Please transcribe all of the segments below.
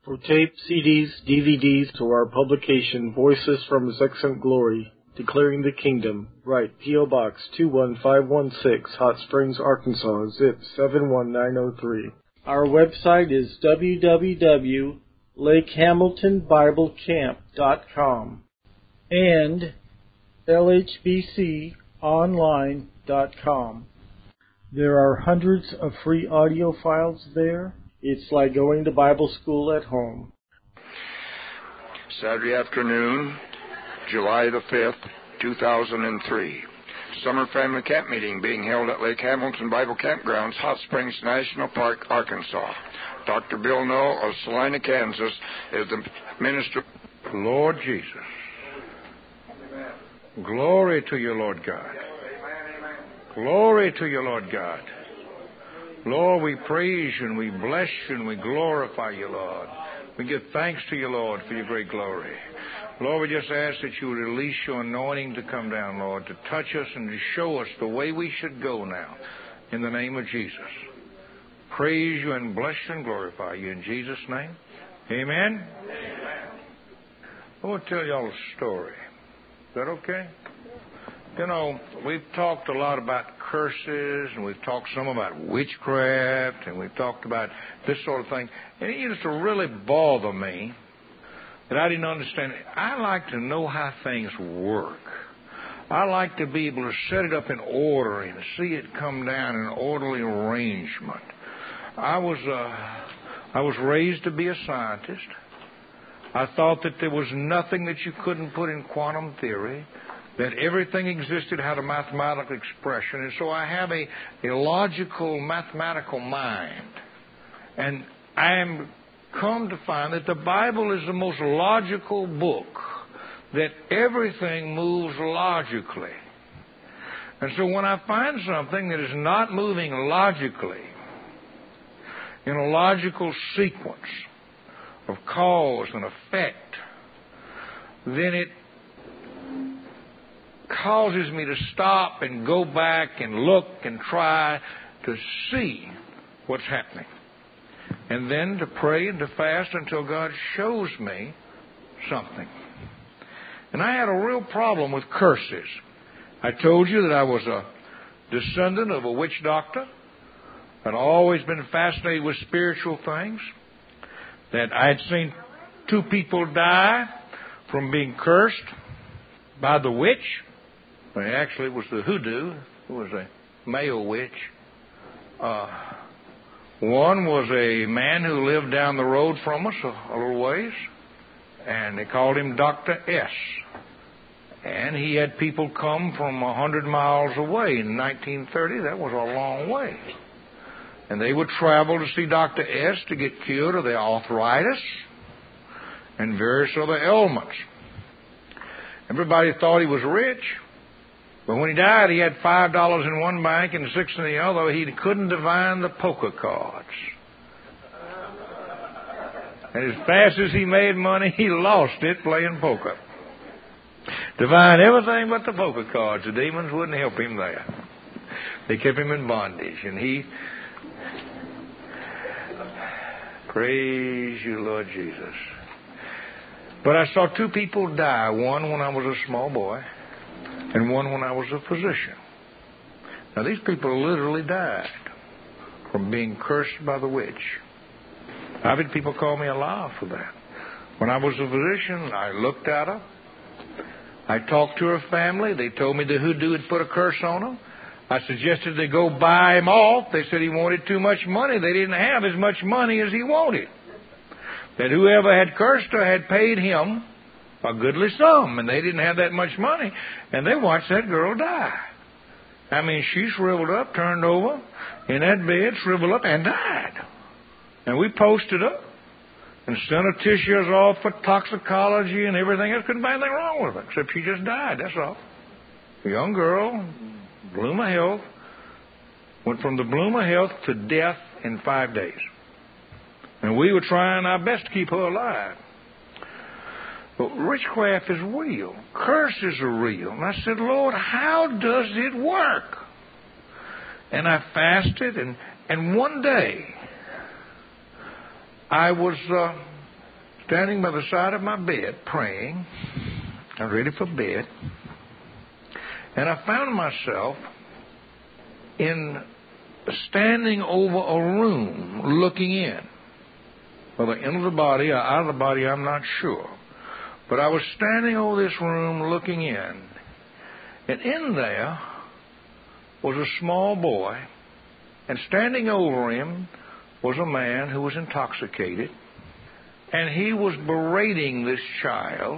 For tape, CDs, DVDs, to our publication, Voices from His Excellent Glory, Declaring the Kingdom, write P.O. Box 21516, Hot Springs, Arkansas, zip 71903. Our website is www.lakehamiltonbiblecamp.com and lhbconline.com. There are hundreds of free audio files there. It's like going to Bible school at home. Saturday afternoon, July the 5th, 2003. Summer Family Camp Meeting being held at Lake Hamilton Bible Campgrounds, Hot Springs National Park, Arkansas. Dr. Bill Noel of Salina, Kansas is the minister. Lord Jesus. Glory to you, Lord God. Glory to you, Lord God. Lord, we praise you and we bless you and we glorify you, Lord. We give thanks to you, Lord, for your great glory. Lord, we just ask that you would release your anointing to come down, Lord, to touch us and to show us the way we should go now. In the name of Jesus. Praise you and bless you and glorify you in Jesus' name. Amen? Amen. I want to tell you all a story. Is that okay? You know, we've talked a lot about curses, and we've talked some about witchcraft, and we've talked about this sort of thing. And it used to really bother me that I didn't understand. I like to know how things work. I like to be able to set it up in order and see it come down in an orderly arrangement. I was raised to be a scientist. I thought that there was nothing that you couldn't put in quantum theory, that everything existed had a mathematical expression. And so I have a logical, mathematical mind. And I am come to find that the Bible is the most logical book, that everything moves logically. And so when I find something that is not moving logically, in a logical sequence of cause and effect, then it causes me to stop and go back and look and try to see what's happening. And then to pray and to fast until God shows me something. And I had a real problem with curses. I told you that I was a descendant of a witch doctor. I'd always been fascinated with spiritual things. That I had seen 2 people die from being cursed by the witch. Well, actually, it was the hoodoo. It was a male witch. One was a man who lived down the road from us a little ways, and they called him Dr. S. And he had people come from 100 miles away. In 1930, that was a long way. And they would travel to see Dr. S. to get cured of their arthritis and various other ailments. Everybody thought he was rich. But when he died, he had $5 in one bank and $6 in the other. He couldn't divine the poker cards. And as fast as he made money, he lost it playing poker. Divine everything but the poker cards. The demons wouldn't help him there. They kept him in bondage. And he... Praise you, Lord Jesus. But I saw 2 people die. One when I was a small boy, and one when I was a physician. Now, these people literally died from being cursed by the witch. I've had people call me a liar for that. When I was a physician, I looked at her. I talked to her family. They told me the hoodoo had put a curse on them. I suggested they go buy him off. They said he wanted too much money. They didn't have as much money as he wanted. That whoever had cursed her had paid him a goodly sum, and they didn't have that much money. And they watched that girl die. I mean, she shriveled up, turned over in that bed, shriveled up, and died. And we posted her and sent her tissues off for toxicology and everything else. Couldn't find anything wrong with her, except she just died, that's all. A young girl, bloom of health, went from the bloom of health to death in 5 days. And we were trying our best to keep her alive. But witchcraft is real. Curses are real. And I said, Lord, how does it work? And I fasted, and one day I was standing by the side of my bed praying. I'm ready for bed. And I found myself standing over a room looking in. Whether in the body or out of the body, I'm not sure. But I was standing over this room looking in. And in there was a small boy. And standing over him was a man who was intoxicated. And he was berating this child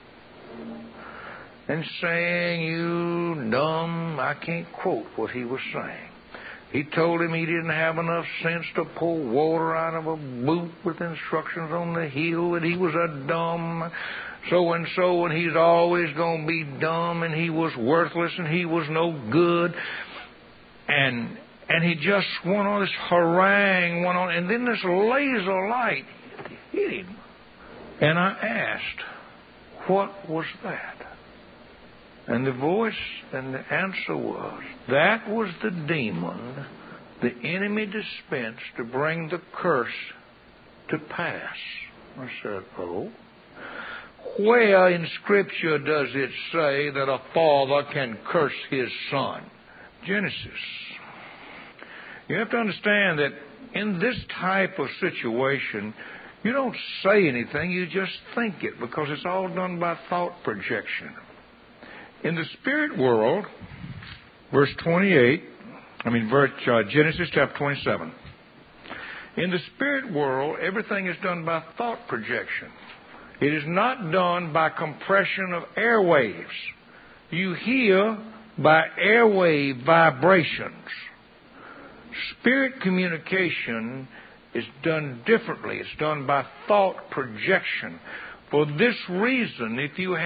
and saying, "You dumb," I can't quote what he was saying. He told him he didn't have enough sense to pour water out of a boot with instructions on the heel, that he was a dumb so-and-so, and he's always going to be dumb, and he was worthless, and he was no good. And he just went on this harangue, and then this laser light hit him. And I asked, "What was that?" And the voice and the answer was, that was the demon the enemy dispensed to bring the curse to pass. I said, "Oh? Where in Scripture does it say that a father can curse his son?" Genesis. You have to understand that in this type of situation, you don't say anything, you just think it, because it's all done by thought projection. In the spirit world, Genesis chapter 27. In the spirit world, everything is done by thought projection. It is not done by compression of airwaves. You hear by airwave vibrations. Spirit communication is done differently. It's done by thought projection. For this reason, if you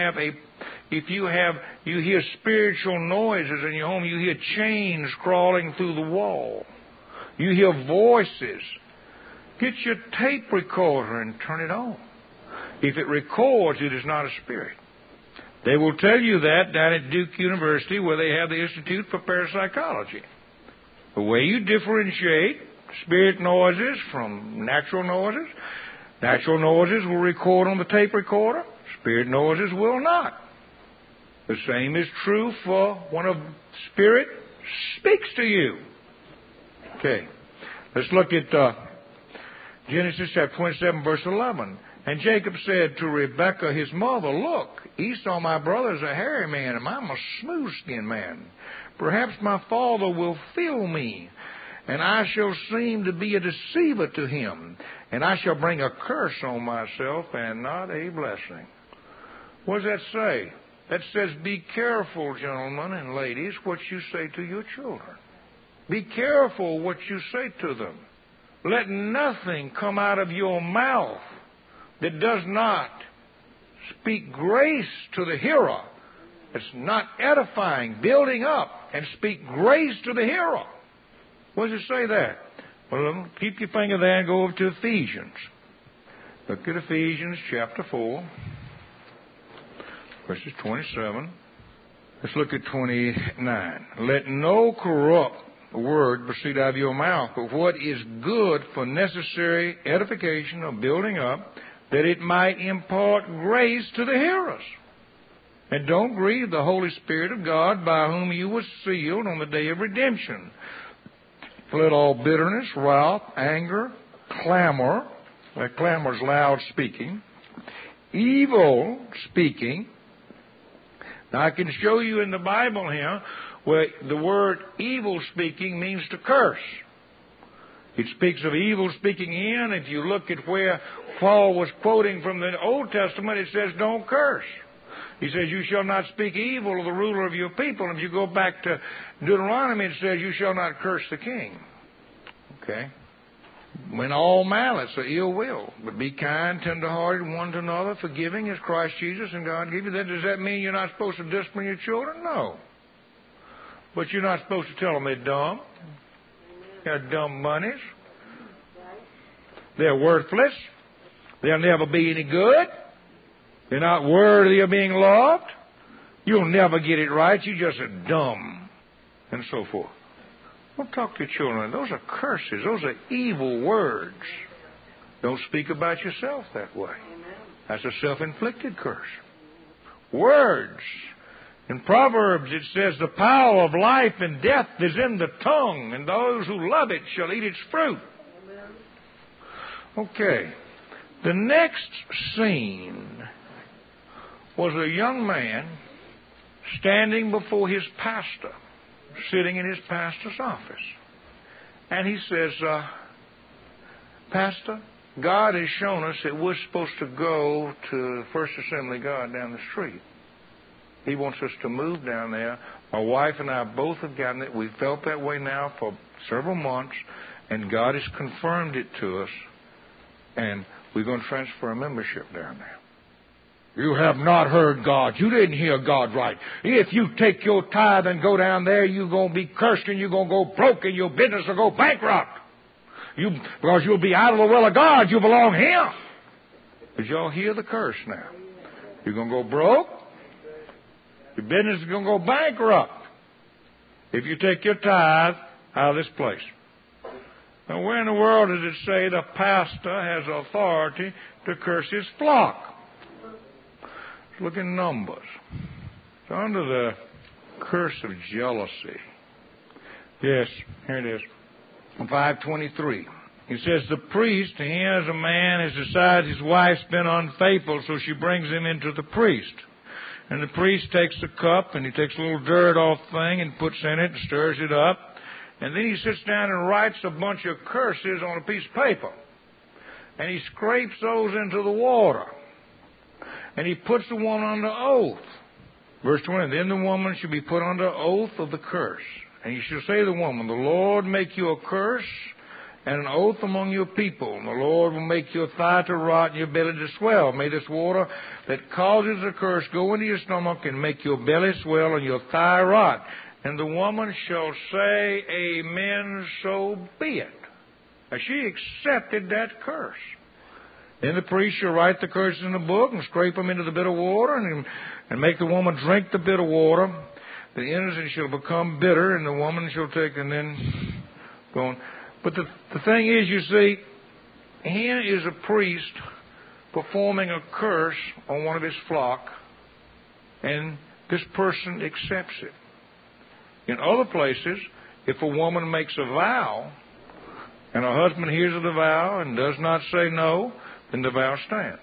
hear spiritual noises in your home, you hear chains crawling through the wall, you hear voices, get your tape recorder and turn it on. If it records, it is not a spirit. They will tell you that down at Duke University, where they have the Institute for Parapsychology. The way you differentiate spirit noises from natural noises will record on the tape recorder. Spirit noises will not. The same is true for when a spirit speaks to you. Okay. Let's look at Genesis chapter 27, verse 11. And Jacob said to Rebekah, his mother, "Look, Esau, my brother, is a hairy man, and I'm a smooth-skinned man. Perhaps my father will feel me, and I shall seem to be a deceiver to him, and I shall bring a curse on myself and not a blessing." What does that say? That says, be careful, gentlemen and ladies, what you say to your children. Be careful what you say to them. Let nothing come out of your mouth that does not speak grace to the hearer. It's not edifying, building up, and speak grace to the hearer. What does it say there? Well, keep your finger there and go over to Ephesians. Look at Ephesians chapter 4, verses 27. Let's look at 29. Let no corrupt word proceed out of your mouth, but what is good for necessary edification or building up, that it might impart grace to the hearers. And don't grieve the Holy Spirit of God, by whom you were sealed on the day of redemption. Let all bitterness, wrath, anger, clamor, that clamor is loud speaking, evil speaking. Now I can show you in the Bible here where the word evil speaking means to curse. It speaks of evil speaking in. If you look at where Paul was quoting from the Old Testament, it says don't curse. He says, you shall not speak evil of the ruler of your people. And if you go back to Deuteronomy, it says, you shall not curse the king. Okay? When all malice or ill will, but be kind, tenderhearted one to another, forgiving as Christ Jesus and God gave you. Does that mean you're not supposed to discipline your children? No. But you're not supposed to tell them they're dumb. They're dumb bunnies. They're worthless. They'll never be any good. They're not worthy of being loved. You'll never get it right. You just are dumb. And so forth. Don't talk to your children. Those are curses. Those are evil words. Don't speak about yourself that way. That's a self-inflicted curse. Words. In Proverbs it says, the power of life and death is in the tongue, and those who love it shall eat its fruit. Okay. The next scene was a young man standing before his pastor, sitting in his pastor's office. And he says, Pastor, God has shown us that we're supposed to go to First Assembly of God down the street. He wants us to move down there. My wife and I both have gotten it. We've felt that way now for several months, and God has confirmed it to us, and we're going to transfer a membership down there. You have not heard God. You didn't hear God right. If you take your tithe and go down there, you're going to be cursed and you're going to go broke and your business will go bankrupt. Because you'll be out of the will of God. You belong here. Did y'all hear the curse now? You're going to go broke. Your business is going to go bankrupt if you take your tithe out of this place. Now, where in the world does it say the pastor has authority to curse his flock? Look in Numbers. It's under the curse of jealousy. Yes, here it is. 5:23. He says, the priest, here as a man has decided his wife's been unfaithful, so she brings him into the priest. And the priest takes the cup, and he takes a little dirt off the thing and puts in it and stirs it up. And then he sits down and writes a bunch of curses on a piece of paper. And he scrapes those into the water. And he puts the woman under oath. Verse 20, then the woman shall be put under oath of the curse. And you shall say to the woman, the Lord make you a curse and an oath among your people. And the Lord will make your thigh to rot and your belly to swell. May this water that causes a curse go into your stomach and make your belly swell and your thigh rot. And the woman shall say, amen, so be it. Now she accepted that curse. Then the priest shall write the curses in the book and scrape them into the bitter water and make the woman drink the bitter water. The innocent shall become bitter, and the woman shall take and then go on. But the thing is, you see, here is a priest performing a curse on one of his flock, and this person accepts it. In other places, if a woman makes a vow, and her husband hears of the vow and does not say no, then the vow stands.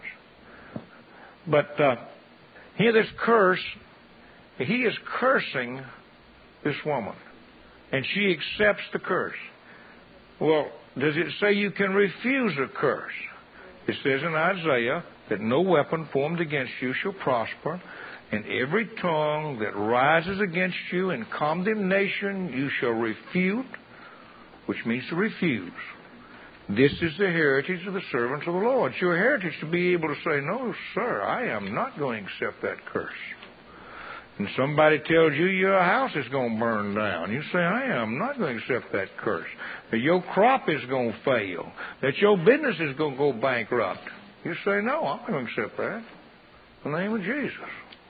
But here this curse, he is cursing this woman, and she accepts the curse. Well, does it say you can refuse a curse? It says in Isaiah that no weapon formed against you shall prosper, and every tongue that rises against you in condemnation you shall refute, which means to refuse. This is the heritage of the servants of the Lord. It's your heritage to be able to say, no, sir, I am not going to accept that curse. And somebody tells you your house is going to burn down. You say, I am not going to accept that curse. That your crop is going to fail. That your business is going to go bankrupt. You say, no, I'm not going to accept that. In the name of Jesus.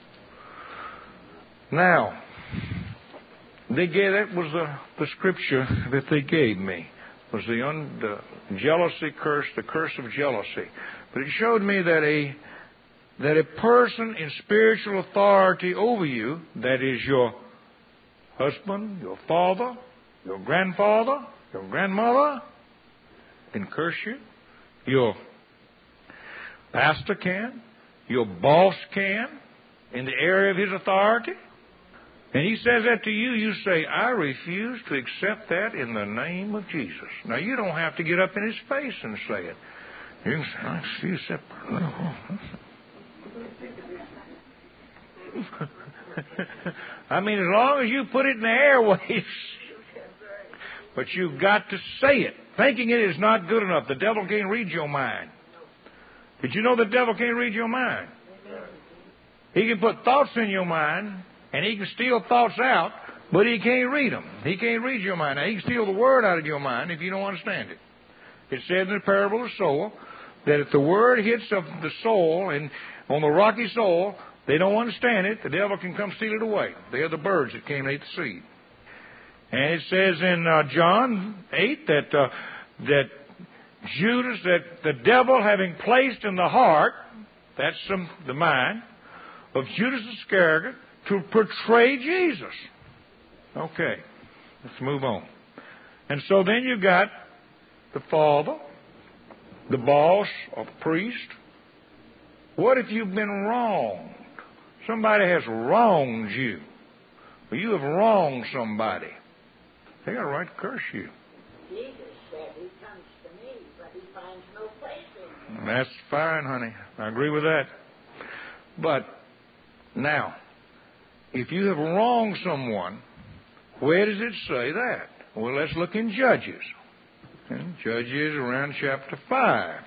Now, that was the scripture that they gave me. Was the jealousy curse, the curse of jealousy. But it showed me that a person in spiritual authority over you, that is your husband, your father, your grandfather, your grandmother, can curse you. Your pastor can. Your boss can, in the area of his authority. And he says that to you, you say, I refuse to accept that in the name of Jesus. Now, you don't have to get up in his face and say it. You can say, I refuse that. I mean, as long as you put it in the airways. But you've got to say it. Thinking it is not good enough. The devil can't read your mind. Did you know the devil can't read your mind? He can put thoughts in your mind, and he can steal thoughts out, but he can't read them. He can't read your mind. Now, he can steal the word out of your mind if you don't understand it. It said in the parable of the sower that if the word hits the soil and on the rocky soil, they don't understand it, the devil can come steal it away. They are the birds that came and ate the seed. And it says in John 8 that Judas, that the devil having placed in the heart, That's the mind of Judas Iscariot to portray Jesus. Okay, let's move on. And so then you got the father, the boss, or priest. What if you've been wronged? Somebody has wronged you. Or you have wronged somebody. They got a right to curse you. Jesus said he comes to me, but he finds no place in me. That's fine, honey. I agree with that. But now, if you have wronged someone, where does it say that? Well, let's look in Judges. And Judges around chapter 5.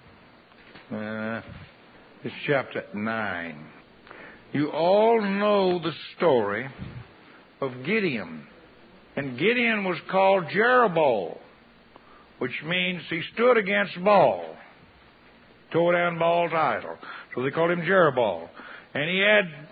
It's chapter 9. You all know the story of Gideon. And Gideon was called Jerubbaal, which means he stood against Baal, tore down Baal's idol. So they called him Jerubbaal. And he had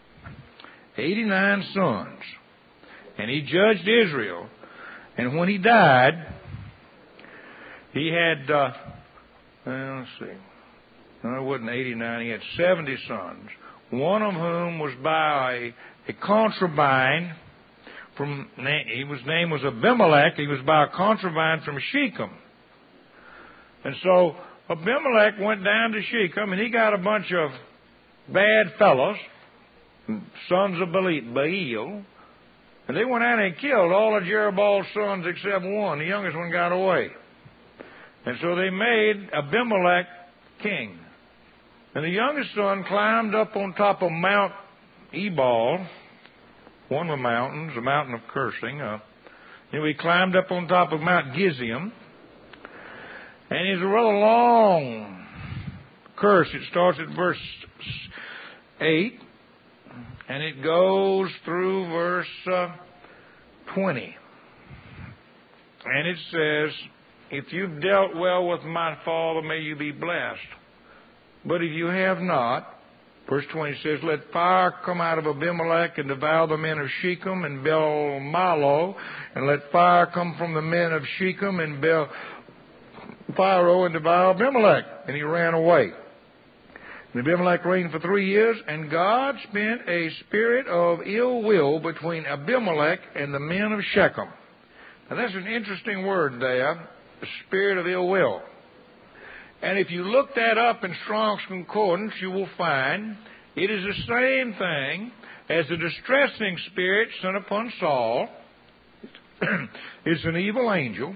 89 sons. And he judged Israel. And when he died, he had, let's see, no, it wasn't 89, he had 70 sons, one of whom was by a concubine from, his name was Abimelech, he was by a concubine from Shechem. And so Abimelech went down to Shechem, and he got a bunch of bad fellows, sons of Baal, and they went out and killed all of Jerubbaal's sons except one. The youngest one got away. And so they made Abimelech king. And the youngest son climbed up on top of Mount Ebal, one of the mountains, a mountain of cursing. He climbed up on top of Mount Gerizim. And it's a rather long curse. It starts at verse 8. And it goes through verse 20. And it says, if you've dealt well with my father, may you be blessed. But if you have not, verse 20 says, let fire come out of Abimelech and devour the men of Shechem and Bel-Malo, and let fire come from the men of Shechem and Bel-Phiro and devour Abimelech. And he ran away. And Abimelech reigned for 3 years, and God spent a spirit of ill will between Abimelech and the men of Shechem. Now that's an interesting word there, the spirit of ill will. And if you look that up in Strong's Concordance, you will find it is the same thing as the distressing spirit sent upon Saul. It's an evil angel.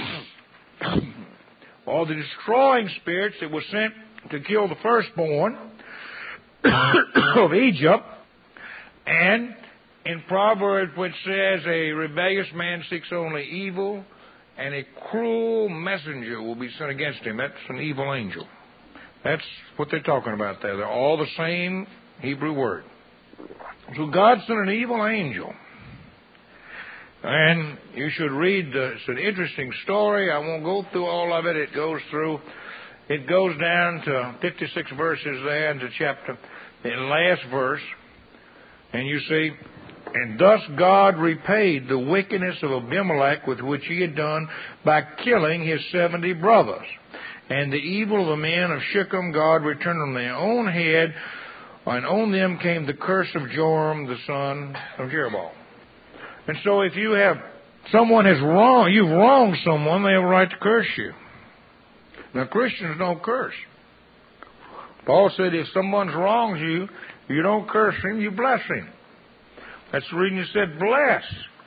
Or the destroying spirits that were sent to kill the firstborn of Egypt. And in Proverbs, which says a rebellious man seeks only evil, and a cruel messenger will be sent against him. That's an evil angel. That's what they're talking about there. They're all the same Hebrew word. So God sent an evil angel. And you should read, it's an interesting story. I won't go through all of it. It goes down to 56 verses there into the last verse. And you see, and thus God repaid the wickedness of Abimelech with which he had done by killing his 70 brothers. And the evil of the men of Shechem God returned on their own head, and on them came the curse of Joram the son of Jerubbaal. And so if you have someone you've wronged someone, they have a right to curse you. Now Christians don't curse. Paul said if someone's wronged you, you don't curse him, you bless him. That's the reason he said bless.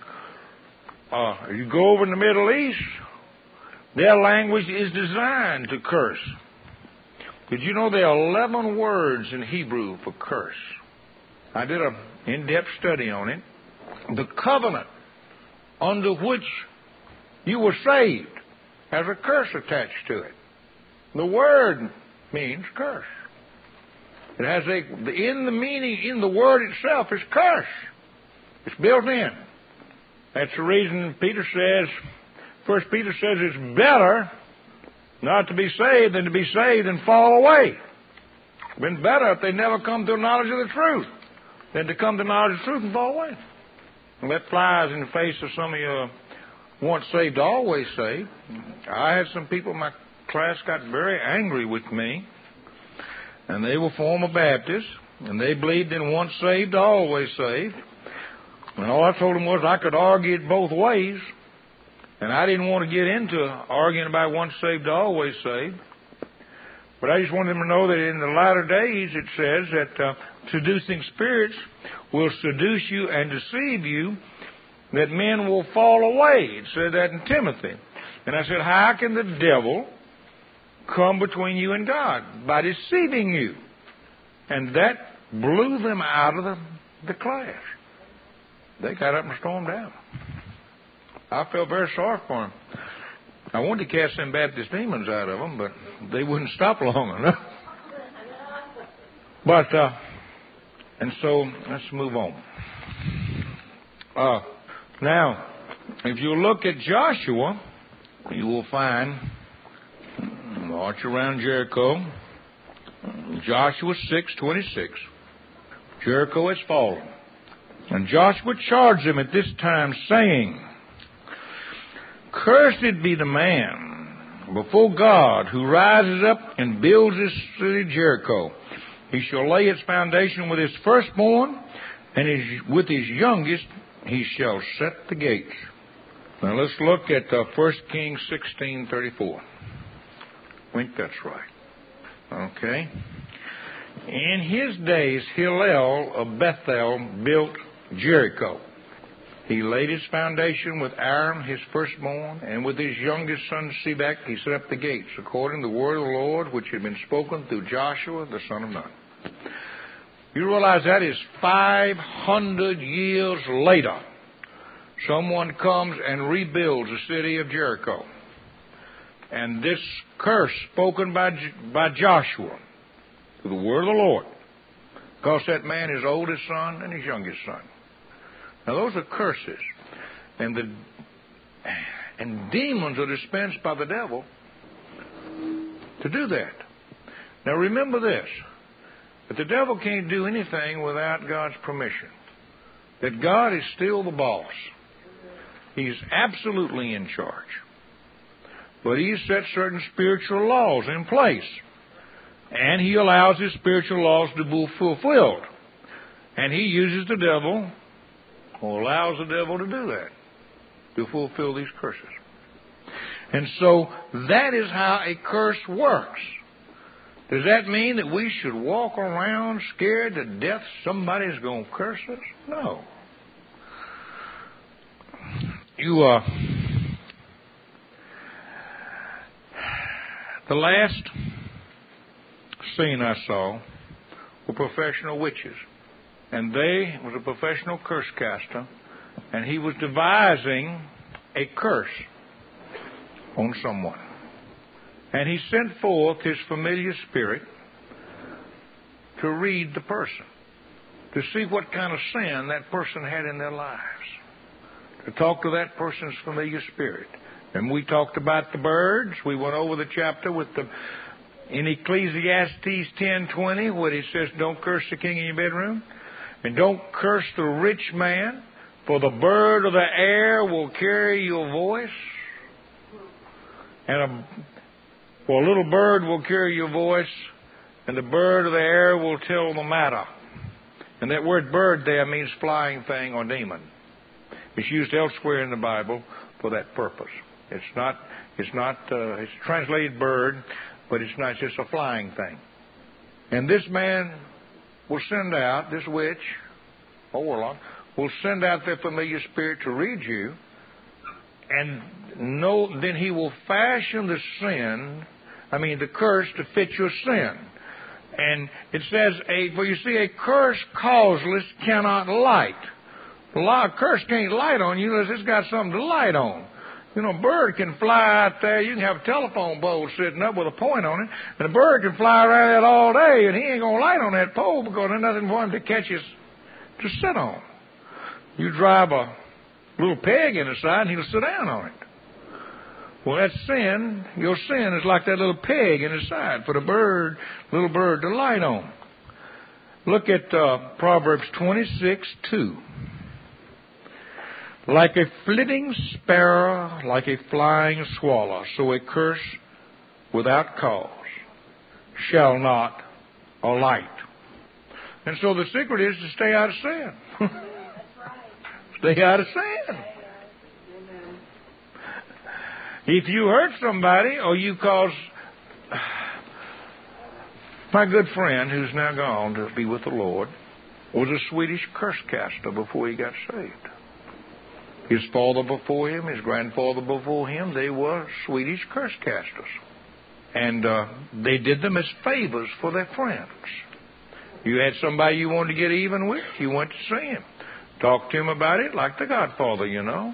You go over in the Middle East, their language is designed to curse. Did you know there are 11 words in Hebrew for curse? I did an in-depth study on it. The covenant under which you were saved has a curse attached to it. The word means curse. It has in the meaning, in the word itself, is curse. It's built in. That's the reason Peter says, 1 Peter says it's better not to be saved than to be saved and fall away. It's been better if they never come to a knowledge of the truth than to come to knowledge of the truth and fall away. And that flies in the face of some of you once saved, always saved. I had some people in my class got very angry with me. and they were former Baptists, and they believed in once saved, always saved. And all I told them was I could argue it both ways, and I didn't want to get into arguing about once saved, always saved. But I just wanted them to know that in the latter days it says that seducing spirits will seduce you and deceive you, that men will fall away. It said that in Timothy. And I said, how can the devil come between you and God? By deceiving you. And that blew them out of the class. They got up and stormed out. I felt very sorry for them. I wanted to cast them Baptist demons out of them, but they wouldn't stop long enough. But, and so, let's move on. Now, if you look at Joshua, you will find, march around Jericho, Joshua 6:26. Jericho has fallen. And Joshua charged them at this time, saying, cursed be the man before God who rises up and builds this city Jericho. He shall lay its foundation with his firstborn, and with his youngest he shall set the gates. Now let's look at 1 Kings 16:34. I think that's right. Okay. In his days Hillel of Bethel built Jericho. He laid its foundation with Aram, his firstborn, and with his youngest son Sebach he set up the gates, according to the word of the Lord, which had been spoken through Joshua the son of Nun. You realize that is 500 years later. Someone comes and rebuilds the city of Jericho. And this curse spoken by Joshua, through the word of the Lord, cost that man his oldest son and his youngest son. Now those are curses. And demons are dispensed by the devil to do that. Now remember this, that the devil can't do anything without God's permission. That God is still the boss. He's absolutely in charge. But He set certain spiritual laws in place. And He allows His spiritual laws to be fulfilled. And He uses the devil, or allows the devil to do that, to fulfill these curses. And so that is how a curse works. Does that mean that we should walk around scared to death somebody's going to curse us? No. The last scene I saw were professional witches. And they was a professional curse caster, and he was devising a curse on someone. And he sent forth his familiar spirit to read the person, to see what kind of sin that person had in their lives, to talk to that person's familiar spirit. And we talked about the birds. We went over the chapter with in Ecclesiastes 10:20, where he says, don't curse the king in your bedroom, and don't curse the rich man, for the bird of the air will carry your voice, and a little bird will carry your voice, and the bird of the air will tell the matter. And that word bird there means flying thing or demon. It's used elsewhere in the Bible for that purpose. It's translated bird, but it's not just a flying thing. And this man will send out, this witch, or warlock, will send out their familiar spirit to read you, and then he will fashion the curse to fit your sin. And it says, for you see, a curse causeless cannot light. A curse can't light on you unless it's got something to light on. You know, a bird can fly out there. You can have a telephone pole sitting up with a point on it, and a bird can fly around that all day, and he ain't going to light on that pole because there's nothing for him to catch to sit on. You drive a little peg in the side, and he'll sit down on it. Well, that's sin. Your sin is like that little peg in the side for the little bird to light on. Look at Proverbs 26:2. Like a flitting sparrow, like a flying swallow, so a curse without cause shall not a light. And so the secret is to stay out of sin. Stay out of sin. If you hurt somebody or you cause... My good friend, who's now gone to be with the Lord, was a Swedish curse caster before he got saved. His father before him, his grandfather before him, they were Swedish curse casters. And they did them as favors for their friends. You had somebody you wanted to get even with, you went to see him. Talk to him about it like the Godfather, you know.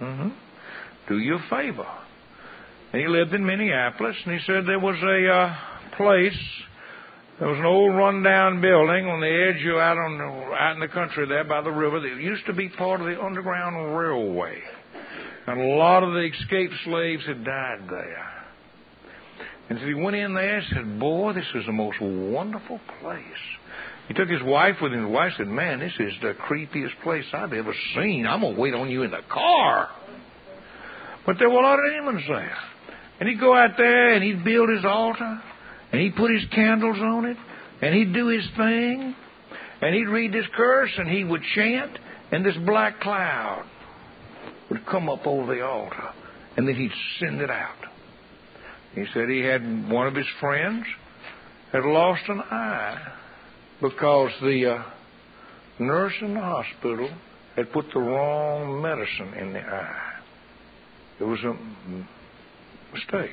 Do you a favor. And he lived in Minneapolis, and he said there was a place, there was an old run-down building on the edge of out in the country there by the river that used to be part of the Underground Railway. And a lot of the escaped slaves had died there. And so he went in there and said, boy, this is the most wonderful place. He took his wife with him. His wife said, man, this is the creepiest place I've ever seen. I'm going to wait on you in the car. But there were a lot of demons there. And he'd go out there and he'd build his altar. And he'd put his candles on it. And he'd do his thing. And he'd read this curse and he would chant. And this black cloud would come up over the altar. And then he'd send it out. He said he had one of his friends had lost an eye because the nurse in the hospital had put the wrong medicine in the eye. It was a mistake.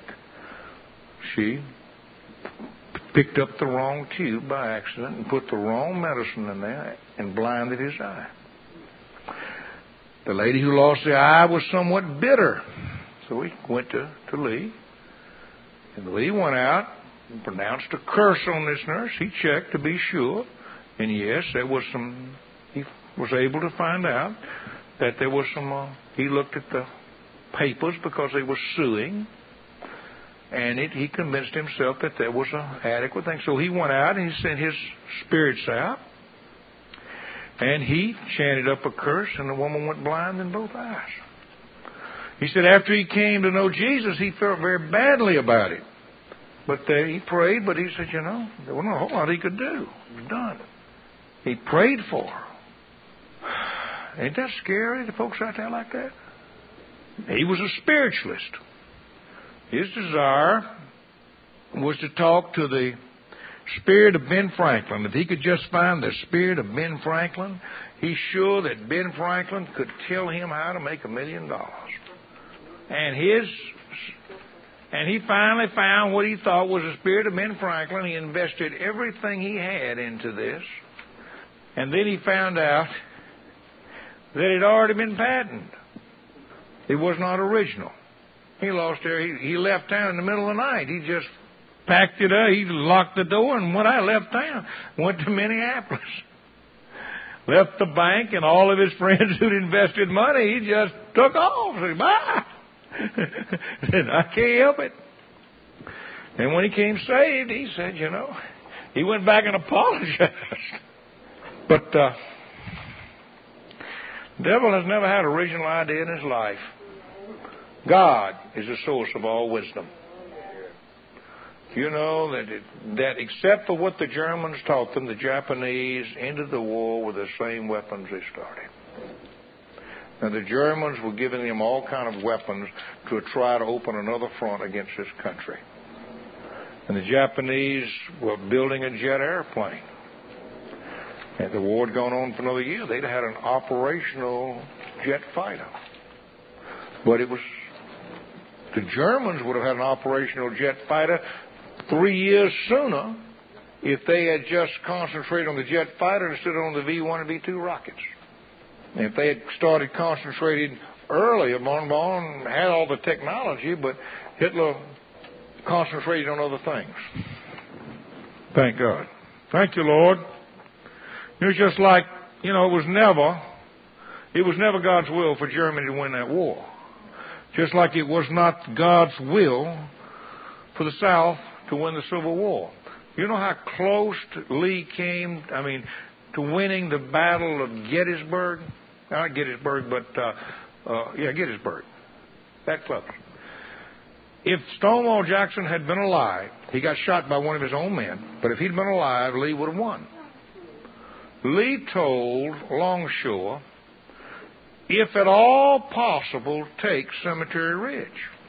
She picked up the wrong tube by accident and put the wrong medicine in there and blinded his eye. The lady who lost the eye was somewhat bitter. So he went to Lee. And Lee went out and pronounced a curse on this nurse. He checked to be sure. And yes, there was some, he was able to find out that there was some, he looked at the papers because they were suing. And he convinced himself that there was an adequate thing. So he went out and he sent his spirits out. And he chanted up a curse and the woman went blind in both eyes. He said after he came to know Jesus, he felt very badly about it. But he prayed, but he said, you know, there wasn't a whole lot he could do. It was done. He prayed for her. Ain't that scary, the folks out there like that? He was a spiritualist. His desire was to talk to the spirit of Ben Franklin. If he could just find the spirit of Ben Franklin, he's sure that Ben Franklin could tell him how to make $1 million. And he finally found what he thought was the spirit of Ben Franklin. He invested everything he had into this. And then he found out that it had already been patented. It was not original. He lost there. He left town in the middle of the night. He just packed it up. He locked the door and left town. Went to Minneapolis. Left the bank and all of his friends who'd invested money. He just took off. Said, bye. Said, I can't help it. And when he came saved, he said, you know, he went back and apologized. But the devil has never had an original idea in his life. God is the source of all wisdom. You know that except for what the Germans taught them, the Japanese entered the war with the same weapons they started. Now, the Germans were giving them all kind of weapons to try to open another front against this country. And the Japanese were building a jet airplane. And the war had gone on for another year. They'd had an operational jet fighter. But the Germans would have had an operational jet fighter 3 years sooner if they had just concentrated on the jet fighter instead of on the V-1 and V-2 rockets. And if they had started concentrating earlier, Bonbon had all the technology, but Hitler concentrated on other things. Thank God. Thank you, Lord. It was just like, you know, it was never God's will for Germany to win that war. Just like it was not God's will for the South to win the Civil War. You know how close Lee came, to winning the Battle of Gettysburg? Not Gettysburg, but, Gettysburg. That close. if Stonewall Jackson had been alive, he got shot by one of his own men, but if he'd been alive, Lee would have won. Lee told Longshore, if at all possible, take Cemetery Ridge.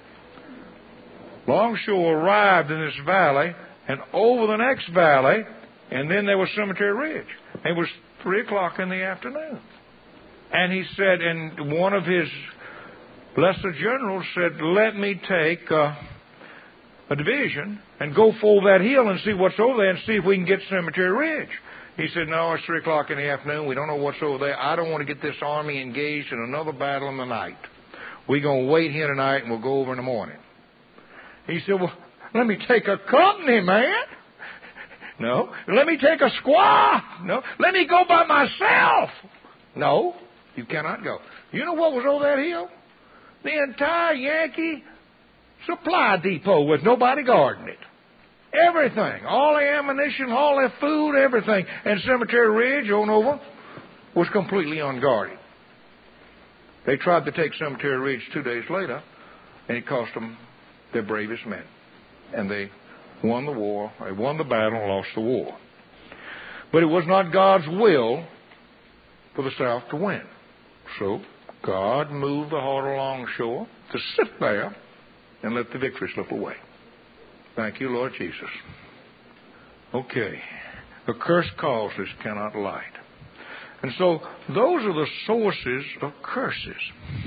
Longshore arrived in this valley and over the next valley, and then there was Cemetery Ridge. It was 3 o'clock in the afternoon. And he said, and one of his lesser generals said, let me take a division and go for that hill and see what's over there and see if we can get Cemetery Ridge. He said, no, it's 3 o'clock in the afternoon. We don't know what's over there. I don't want to get this army engaged in another battle in the night. We're going to wait here tonight and we'll go over in the morning. He said, well, let me take a company, man. No. Let me take a squad. No. Let me go by myself. No, you cannot go. You know what was over that hill? The entire Yankee supply depot with nobody guarding it. Everything. All the ammunition, all their food, everything. And Cemetery Ridge on over was completely unguarded. They tried to take Cemetery Ridge 2 days later, and it cost them their bravest men. And they won the war. They won the battle and lost the war. But it was not God's will for the South to win. So God moved the heart of Longshore to sit there and let the victory slip away. Thank you, Lord Jesus. Okay. Accursed causes cannot light. And so those are the sources of curses.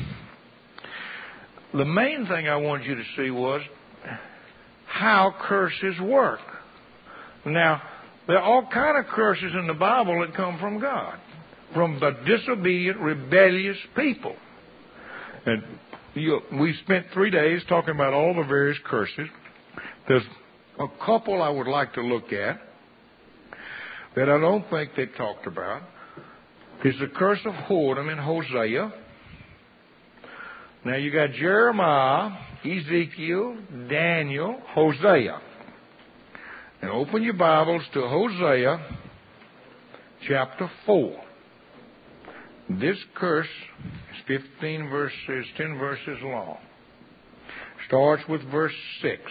The main thing I wanted you to see was how curses work. Now, there are all kinds of curses in the Bible that come from God, from the disobedient, rebellious people. And we spent 3 days talking about all the various curses. There's a couple I would like to look at that I don't think they talked about. There's the curse of whoredom in Hosea. Now you got Jeremiah, Ezekiel, Daniel, Hosea. And open your Bibles to Hosea chapter 4. This curse is 10 verses long. Starts with verse 6.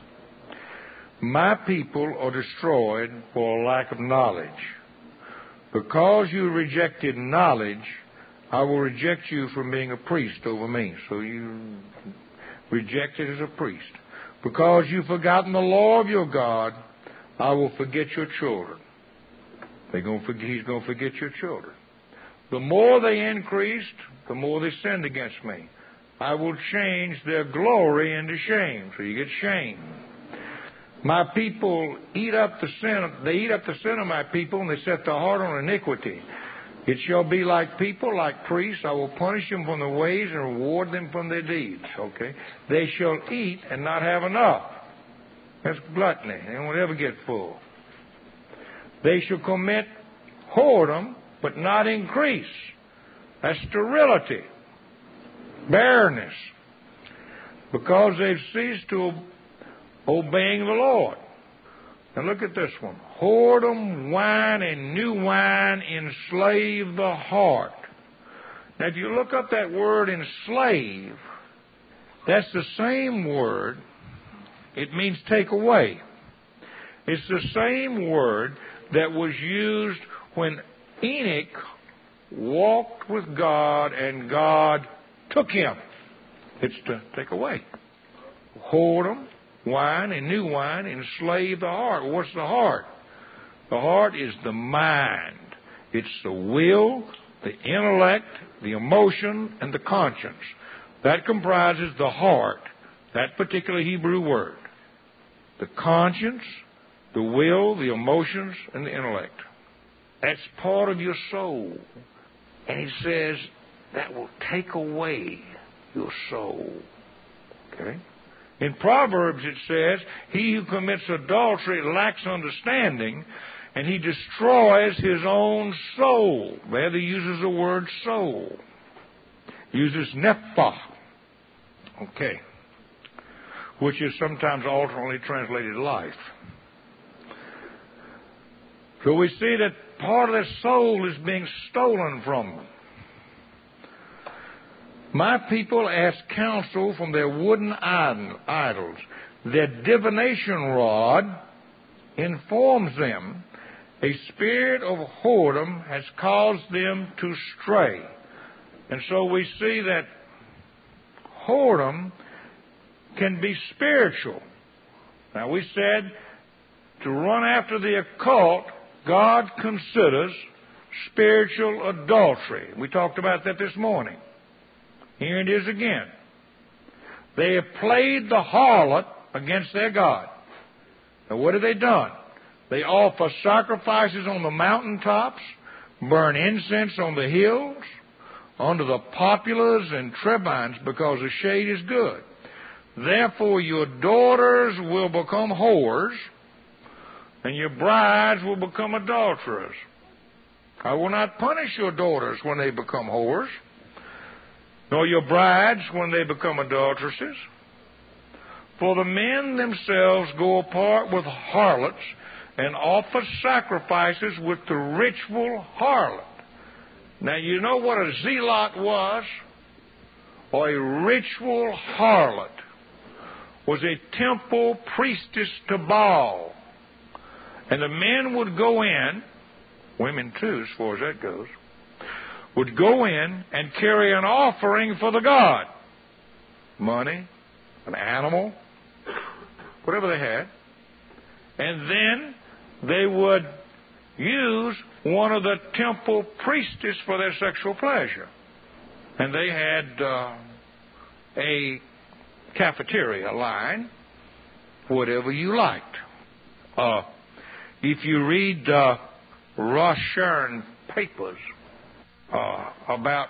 My people are destroyed for lack of knowledge. Because you rejected knowledge, I will reject you from being a priest over me. So you rejected as a priest. Because you've forgotten the law of your God, I will forget your children. He's going to forget your children. The more they increased, the more they sinned against me. I will change their glory into shame. So you get shame. My people eat up the sin. They eat up the sin of my people, and they set their heart on iniquity. It shall be like people, like priests. I will punish them from their ways and reward them from their deeds. Okay? They shall eat and not have enough. That's gluttony. They won't ever get full. They shall commit whoredom, but not increase. That's sterility, barrenness, because they've ceased to obeying the Lord. Now look at this one. Whoredom, wine, and new wine enslave the heart. Now if you look up that word enslave, that's the same word. It means take away. It's the same word that was used when Enoch walked with God and God took him. It's to take away. Whoredom, wine, and new wine enslave the heart. What's the heart? The heart is the mind. It's the will, the intellect, the emotion, and the conscience. That comprises the heart, that particular Hebrew word. The conscience, the will, the emotions, and the intellect. That's part of your soul. And he says that will take away your soul. Okay? In Proverbs it says, he who commits adultery lacks understanding, and he destroys his own soul. There he uses the word soul. He uses nepha. Okay. Which is sometimes alternately translated life. So we see that part of their soul is being stolen from them. My people ask counsel from their wooden idols. Their divination rod informs them. A spirit of whoredom has caused them to stray. And so we see that whoredom can be spiritual. Now, we said to run after the occult, God considers spiritual adultery. We talked about that this morning. Here it is again. They have played the harlot against their God. Now, what have they done? They offer sacrifices on the mountaintops, burn incense on the hills, under the poplars and trebines, because the shade is good. Therefore your daughters will become whores, and your brides will become adulterers. I will not punish your daughters when they become whores, nor your brides when they become adulteresses. For the men themselves go apart with harlots and offer sacrifices with the ritual harlot. Now, you know what a zealot was? Or a ritual harlot was a temple priestess to Baal. And the men would go in, women too, as far as that goes, would go in and carry an offering for the god. Money, an animal, whatever they had. And then they would use one of the temple priestess for their sexual pleasure. And they had a cafeteria line, whatever you liked. If you read Rosh Sharon papers about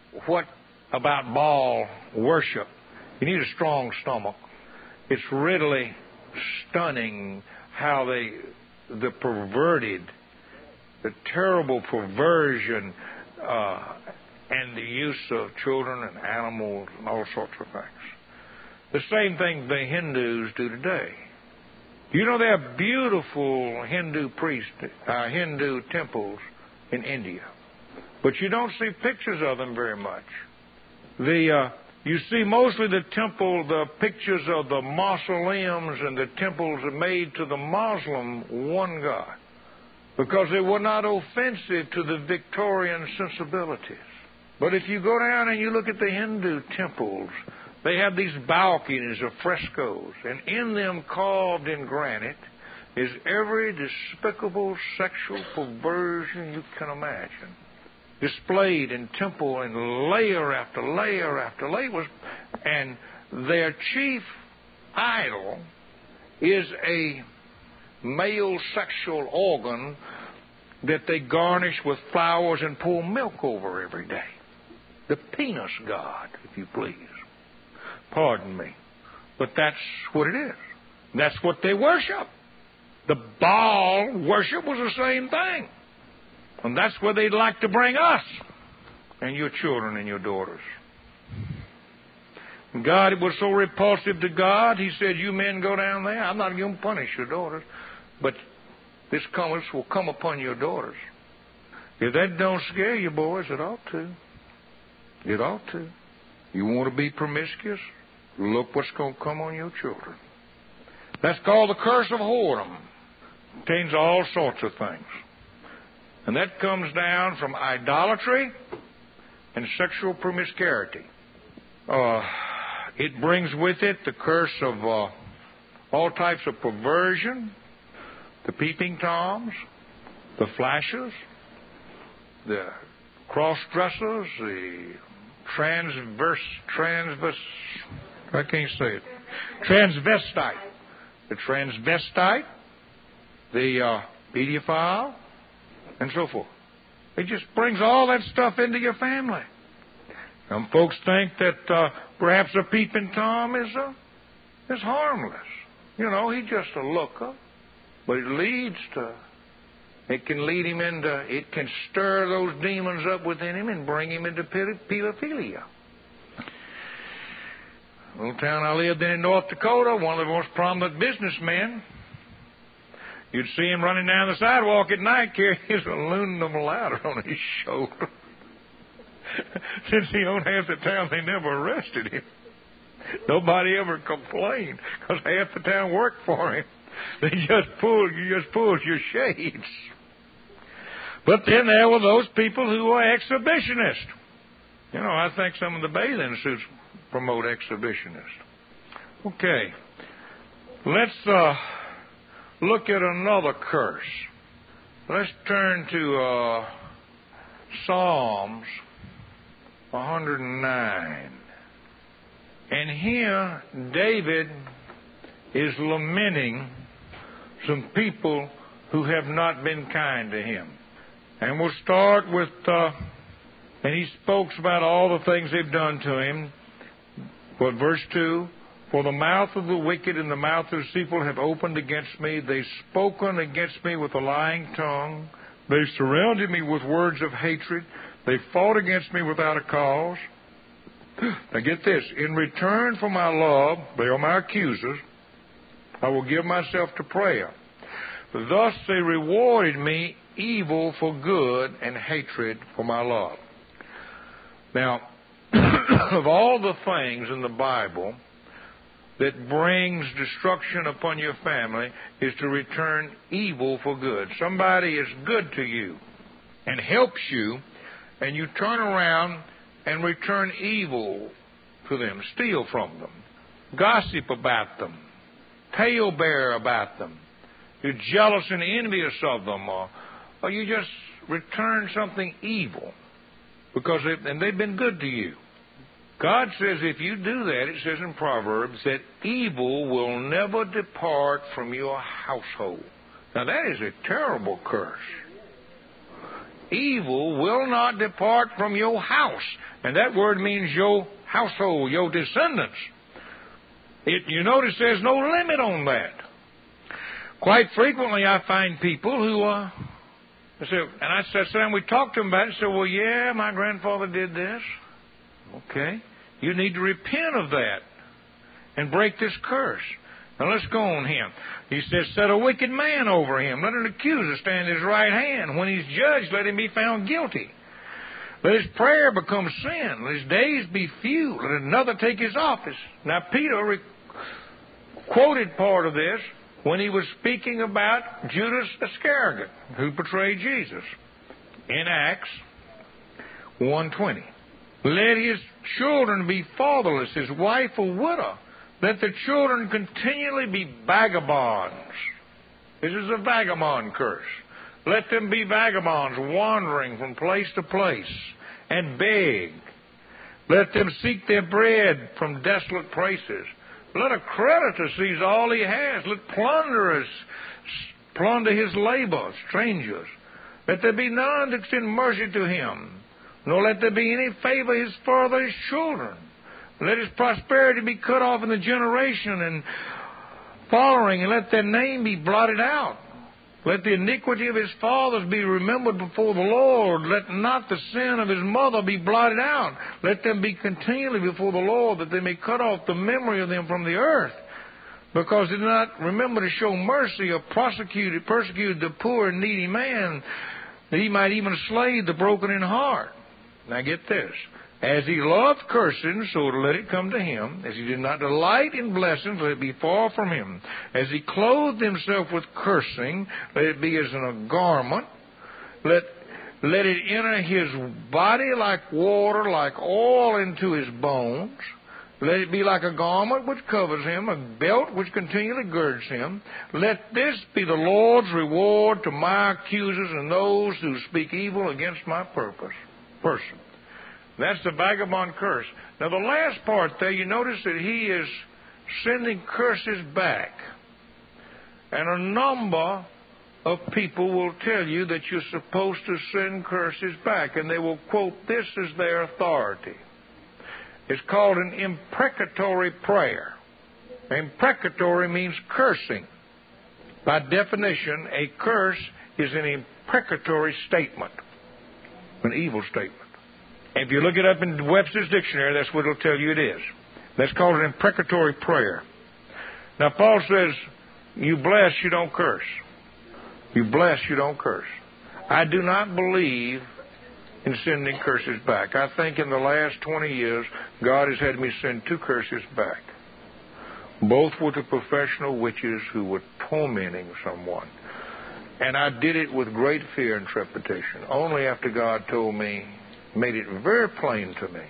Baal worship, you need a strong stomach. It's really stunning how the perverted, the terrible perversion and the use of children and animals and all sorts of things. The same thing the Hindus do today. You know, there are beautiful Hindu Hindu temples in India, but you don't see pictures of them very much. You see mostly the pictures of the mausoleums and the temples are made to the Muslim one God, because they were not offensive to the Victorian sensibilities. But if you go down and you look at the Hindu temples, they have these balconies of frescoes, and in them, carved in granite, is every despicable sexual perversion you can imagine, displayed in temple and layer after layer after layer. And their chief idol is a male sexual organ that they garnish with flowers and pour milk over every day. The penis god, if you please. Pardon me. But that's what it is. That's what they worship. The Baal worship was the same thing. And that's where they'd like to bring us and your children and your daughters. God, it was so repulsive to God, He said, you men go down there. I'm not going to punish your daughters, but this curse will come upon your daughters. If that don't scare you, boys, it ought to. It ought to. You want to be promiscuous? Look what's going to come on your children. That's called the curse of whoredom. It contains all sorts of things. And that comes down from idolatry and sexual promiscuity. It brings with it the curse of all types of perversion, the peeping toms, the flashes, the cross-dressers, the I can't say it. The transvestite, the pedophile, and so forth. It just brings all that stuff into your family. Some folks think that perhaps a peeping Tom is harmless. You know, he's just a looker. But it can lead him it can stir those demons up within him and bring him into pedophilia. A little town I lived in North Dakota, one of the most prominent businessmen, you'd see him running down the sidewalk at night carrying his aluminum ladder on his shoulder. Since he owned half the town, they never arrested him. Nobody ever complained because half the town worked for him. They just pulled your shades. But then there were those people who were exhibitionists. You know, I think some of the bathing suits promote exhibitionists. Okay. Let's look at another curse. Let's turn to Psalms 109. And here David is lamenting some people who have not been kind to him. And we'll start with, and he spoke about all the things they've done to him. But verse 2, for the mouth of the wicked and the mouth of the deceitful have opened against me. They've spoken against me with a lying tongue. They've surrounded me with words of hatred. They've fought against me without a cause. Now get this. In return for my love, they are my accusers, I will give myself to prayer. Thus they rewarded me evil for good and hatred for my love. Now, of all the things in the Bible that brings destruction upon your family is to return evil for good. Somebody is good to you and helps you, and you turn around and return evil to them, steal from them, gossip about them, talebear about them. You're jealous and envious of them, or you just return something evil because they've been good to you. God says if you do that, it says in Proverbs, that evil will never depart from your household. Now that is a terrible curse. Evil will not depart from your house. And that word means your household, your descendants. You notice there's no limit on that. Quite frequently I find people who, I said, we talked to them about it, and said, well, yeah, my grandfather did this. Okay. You need to repent of that and break this curse. Now let's go on him. He says, set a wicked man over him. Let an accuser stand at his right hand. When he's judged, let him be found guilty. Let his prayer become sin. Let his days be few. Let another take his office. Now Peter quoted part of this when he was speaking about Judas Iscariot, who betrayed Jesus, in Acts 1:20. Let his children be fatherless, his wife a widow. Let the children continually be vagabonds. This is a vagabond curse. Let them be vagabonds, wandering from place to place, and beg. Let them seek their bread from desolate places. Let a creditor seize all he has. Let plunderers plunder his labor, strangers. Let there be none to extend mercy to him, nor let there be any favor his father, his children. Let his prosperity be cut off in the generation and following, and let their name be blotted out. Let the iniquity of his fathers be remembered before the Lord. Let not the sin of his mother be blotted out. Let them be continually before the Lord, that they may cut off the memory of them from the earth. Because they did not remember to show mercy or persecuted the poor and needy man, that he might even slay the broken in heart. Now get this. As he loved cursing, so let it come to him. As he did not delight in blessings, let it be far from him. As he clothed himself with cursing, let it be as in a garment. Let it enter his body like water, like oil into his bones. Let it be like a garment which covers him, a belt which continually girds him. Let this be the Lord's reward to my accusers and those who speak evil against my person. That's the vagabond curse. Now the last part there, you notice that he is sending curses back. And a number of people will tell you that you're supposed to send curses back, and they will quote this as their authority. It's called an imprecatory prayer. Imprecatory means cursing. By definition, a curse is an imprecatory statement, an evil statement. If you look it up in Webster's dictionary, that's what it'll tell you it is. That's called an imprecatory prayer. Now, Paul says, you bless, you don't curse. You bless, you don't curse. I do not believe in sending curses back. I think in the last 20 years, God has had me send 2 curses back. Both were to professional witches who were tormenting someone. And I did it with great fear and trepidation, only after God told me, made it very plain to me,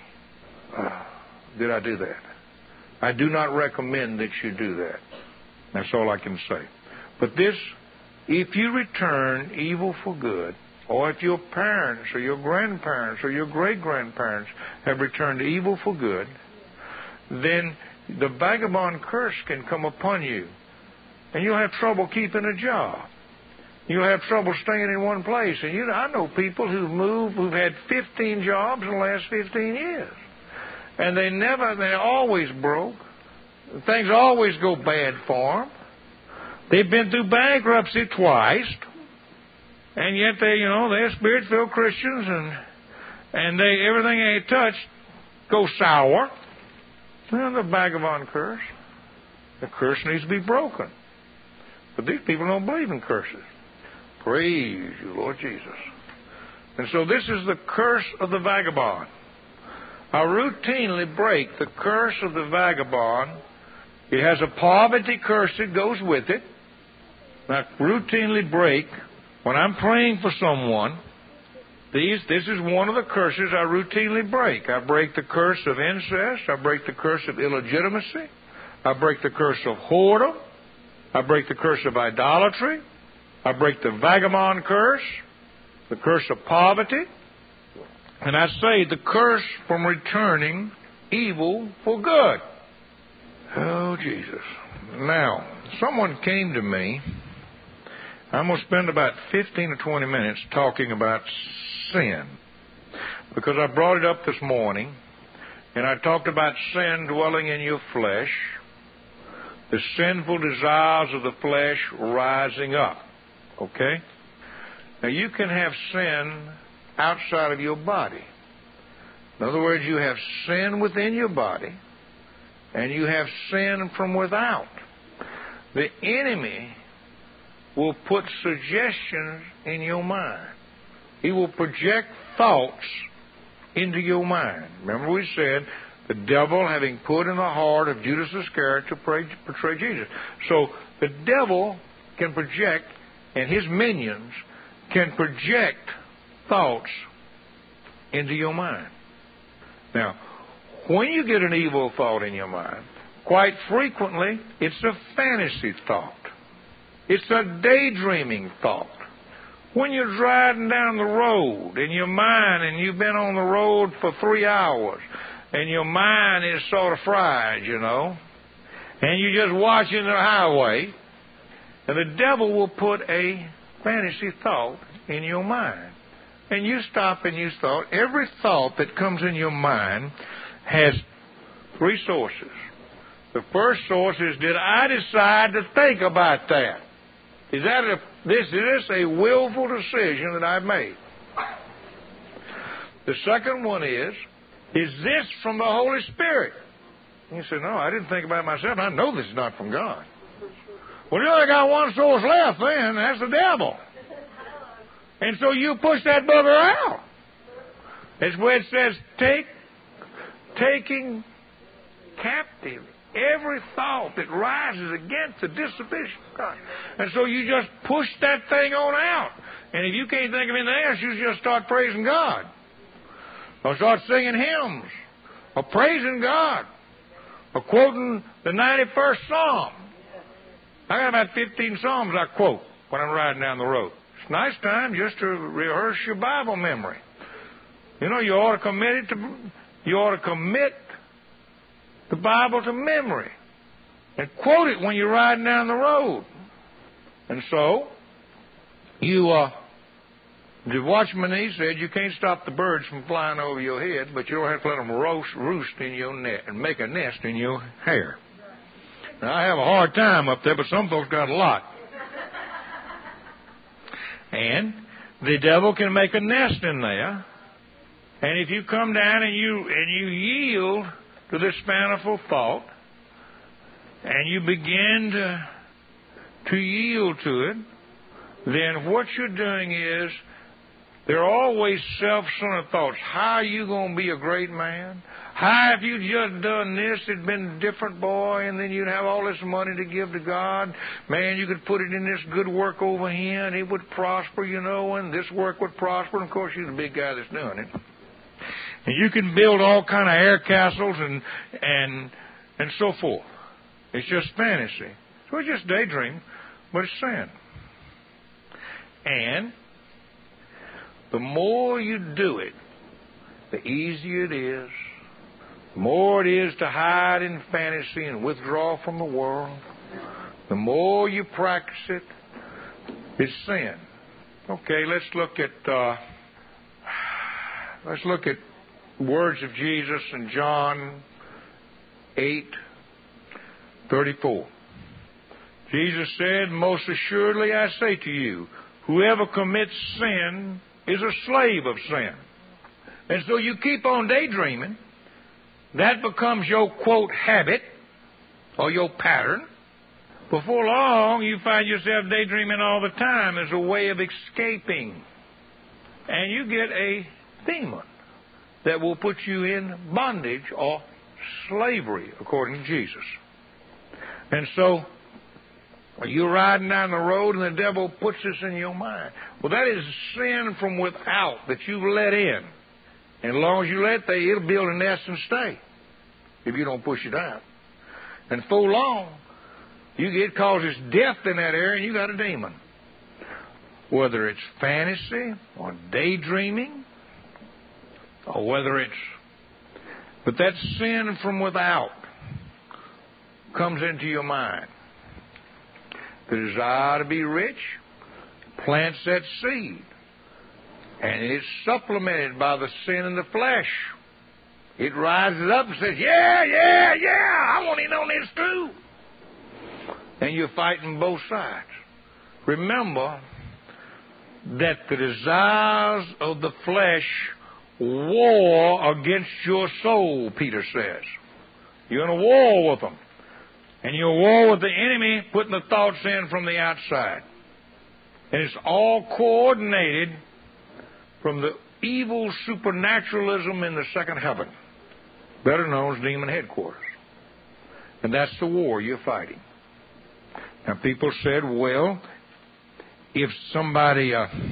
did I do that. I do not recommend that you do that. That's all I can say. But this, if you return evil for good, or if your parents or your grandparents or your great-grandparents have returned evil for good, then the vagabond curse can come upon you. And you'll have trouble keeping a job. You'll have trouble staying in one place. And I know people who've moved, who've had 15 jobs in the last 15 years. And they're always broke. Things always go bad for them. They've been through bankruptcy twice. And yet they're Spirit-filled Christians, and everything they touch goes sour. Well, the vagabond curse. The curse needs to be broken. But these people don't believe in curses. Praise you, Lord Jesus. And so this is the curse of the vagabond. I routinely break the curse of the vagabond. It has a poverty curse that goes with it. I routinely break, when I'm praying for someone, this is one of the curses I routinely break. I break the curse of incest. I break the curse of illegitimacy. I break the curse of whoredom. I break the curse of idolatry. I break the vagabond curse, the curse of poverty. And I say the curse from returning evil for good. Oh, Jesus. Now, someone came to me. I'm going to spend about 15 or 20 minutes talking about sin, because I brought it up this morning, and I talked about sin dwelling in your flesh, the sinful desires of the flesh rising up. Okay? Now, you can have sin outside of your body. In other words, you have sin within your body, and you have sin from without. The enemy will put suggestions in your mind. He will project thoughts into your mind. Remember we said, the devil having put in the heart of Judas Iscariot to betray Jesus. So the devil can project, and his minions can project thoughts into your mind. Now, when you get an evil thought in your mind, quite frequently it's a fantasy thought. It's a daydreaming thought. When you're driving down the road in your mind, and you've been on the road for 3 hours, and your mind is sort of fried, and you're just watching the highway, and the devil will put a fantasy thought in your mind. And you stop and you thought. Every thought that comes in your mind has 3 sources. The first source is, did I decide to think about that? Is this a willful decision that I've made? The second one is this from the Holy Spirit? And you say, no, I didn't think about it myself. I know this is not from God. Well, you only got one source left then. That's the devil. And so you push that bugger out. It's where it says, taking captive every thought that rises against the dissipation of God. And so you just push that thing on out. And if you can't think of anything else, you just start praising God. Or start singing hymns. Or praising God. Or quoting the 91st Psalm. I got about 15 Psalms I quote when I'm riding down the road. It's a nice time just to rehearse your Bible memory. You ought to commit the Bible to memory and quote it when you're riding down the road. And so, the watchman, he said, you can't stop the birds from flying over your head, but you don't have to let them roost in your net and make a nest in your hair. Now, I have a hard time up there, but some folks got a lot. And the devil can make a nest in there. And if you come down and you yield to this manifold thought, and you begin to yield to it, then what you're doing is There are always self-centered thoughts. How are you going to be a great man? How have you just done this? It'd been different, boy, and then you'd have all this money to give to God. Man, you could put it in this good work over here, and it would prosper, you know, and this work would prosper. And, of course, you're the big guy that's doing it. And you can build all kind of air castles and so forth. It's just fantasy. So it's just daydream, but it's sin. And the more you do it, the easier it is. The more it is to hide in fantasy and withdraw from the world. The more you practice it, it's sin. Okay, let's look at words of Jesus in John 8:34. Jesus said, "Most assuredly I say to you, whoever commits sin is a slave of sin." And so you keep on daydreaming. That becomes your, quote, habit or your pattern. Before long, you find yourself daydreaming all the time as a way of escaping. And you get a demon that will put you in bondage or slavery, according to Jesus. And so you're riding down the road and the devil puts this in your mind. Well, that is sin from without that you've let in. And as long as you let it, it'll build a nest and stay if you don't push it out. And before long, it causes death in that area and you got a demon. Whether it's fantasy or daydreaming or whether it's... But that sin from without comes into your mind. The desire to be rich plants that seed. And it's supplemented by the sin in the flesh. It rises up and says, yeah, I want in on this too. And you're fighting both sides. Remember that the desires of the flesh war against your soul, Peter says. You're in a war with them. And you're at war with the enemy, putting the thoughts in from the outside. And it's all coordinated from the evil supernaturalism in the second heaven, better known as demon headquarters. And that's the war you're fighting. Now, people said, well, if somebody,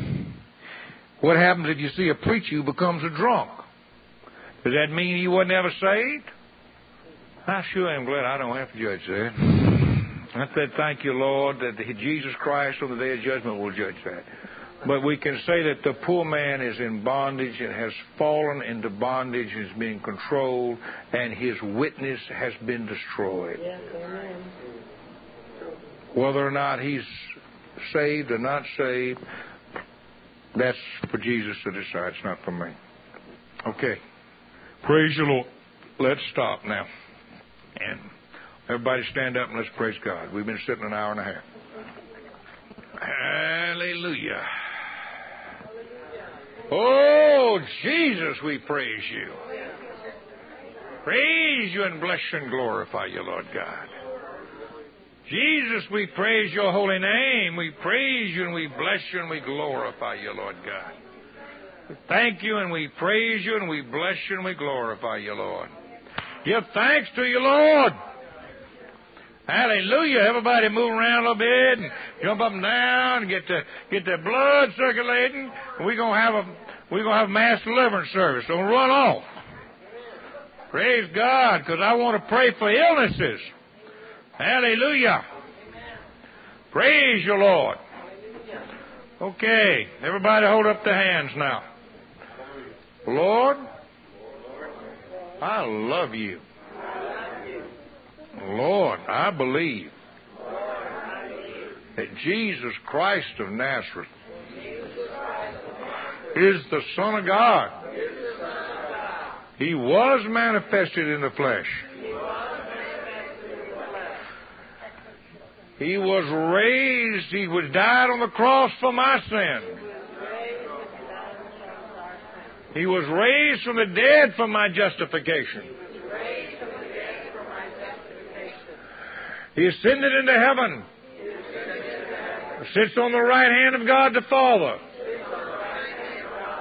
what happens if you see a preacher who becomes a drunk? Does that mean he wasn't ever saved? I sure am glad I don't have to judge that. I said, thank you, Lord, that Jesus Christ on the day of judgment will judge that. But we can say that the poor man is in bondage and has fallen into bondage, is being controlled, and his witness has been destroyed. Yes, amen. Whether or not he's saved or not saved, that's for Jesus to decide. It's not for me. Okay. Praise the Lord. Let's stop now. And everybody stand up and let's praise God. We've been sitting an hour and a half. Hallelujah. Oh, Jesus, we praise you. Praise you and bless you and glorify you, Lord God. Jesus, we praise your holy name. We praise you and we bless you and we glorify you, Lord God. We thank you and we praise you and we bless you and we glorify you, Lord. Give thanks to you, Lord. Hallelujah. Everybody move around a little bit and jump up and down and get the blood circulating. We're gonna have a mass deliverance service. Don't run off. Praise God, because I want to pray for illnesses. Hallelujah. Praise you, Lord. Okay, everybody hold up their hands now. Lord, I love you. Lord, I believe that Jesus Christ of Nazareth is the Son of God. He was manifested in the flesh. He was raised, he was died on the cross for my sin. He was raised from the dead for my justification. He ascended into heaven. Sits on the right hand of God the Father.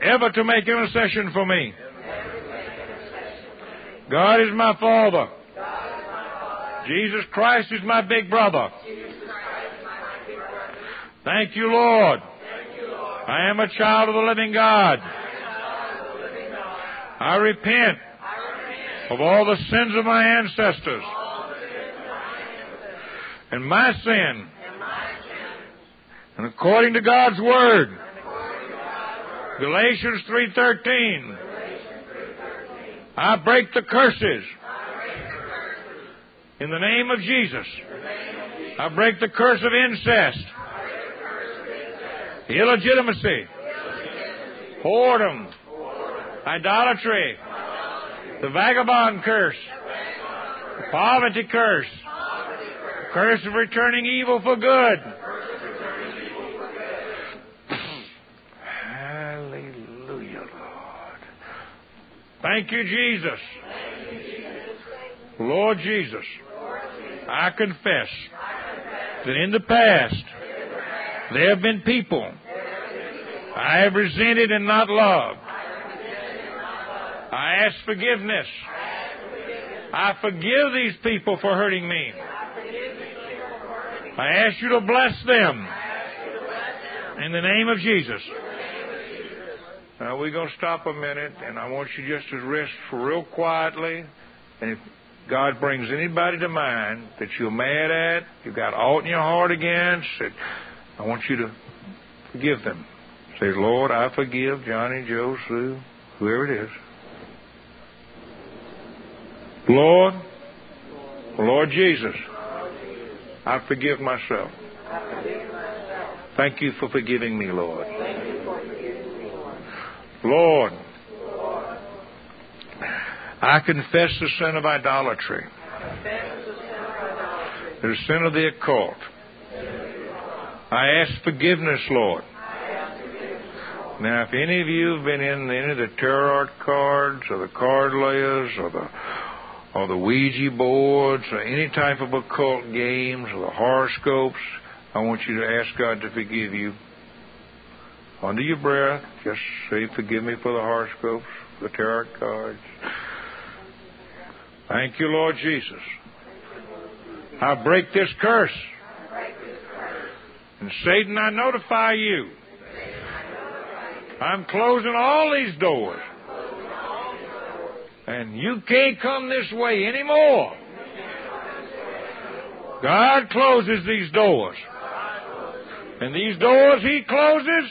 ever to make intercession for me. God is my Father. Jesus Christ is my big brother. Thank you, Lord. I am a child of the living God. I repent of all the sins of my ancestors and my sin. And according to God's Word, Galatians 3:13, I break the curses in the name of Jesus. I break the curse of incest, illegitimacy, whoredom, idolatry, the vagabond curse, the poverty curse, the curse of returning evil for good. Hallelujah, Lord. Thank you, Jesus. Lord Jesus, I confess that in the past there have been people I have resented and not loved. I ask forgiveness. I forgive these people for hurting me. I ask you to bless them in the name of Jesus. Now we're going to stop a minute, and I want you just to rest real quietly. And if God brings anybody to mind that you're mad at, you've got aught in your heart against, I want you to forgive them. Say, Lord, I forgive Johnny, Joe, Sue, whoever it is. Lord Jesus, I forgive myself. Thank you for forgiving me, Lord. Lord, I confess the sin of idolatry, the sin of the occult. I ask forgiveness, Lord. Now, if any of you have been in any of the tarot cards or the card layers or the Ouija boards or any type of occult games or the horoscopes, I want you to ask God to forgive you. Under your breath, just say, forgive me for the horoscopes, the tarot cards. Thank you, Lord Jesus. I break this curse. And Satan, I notify you. I'm closing all these doors. And you can't come this way anymore. God closes these doors. And these doors He closes,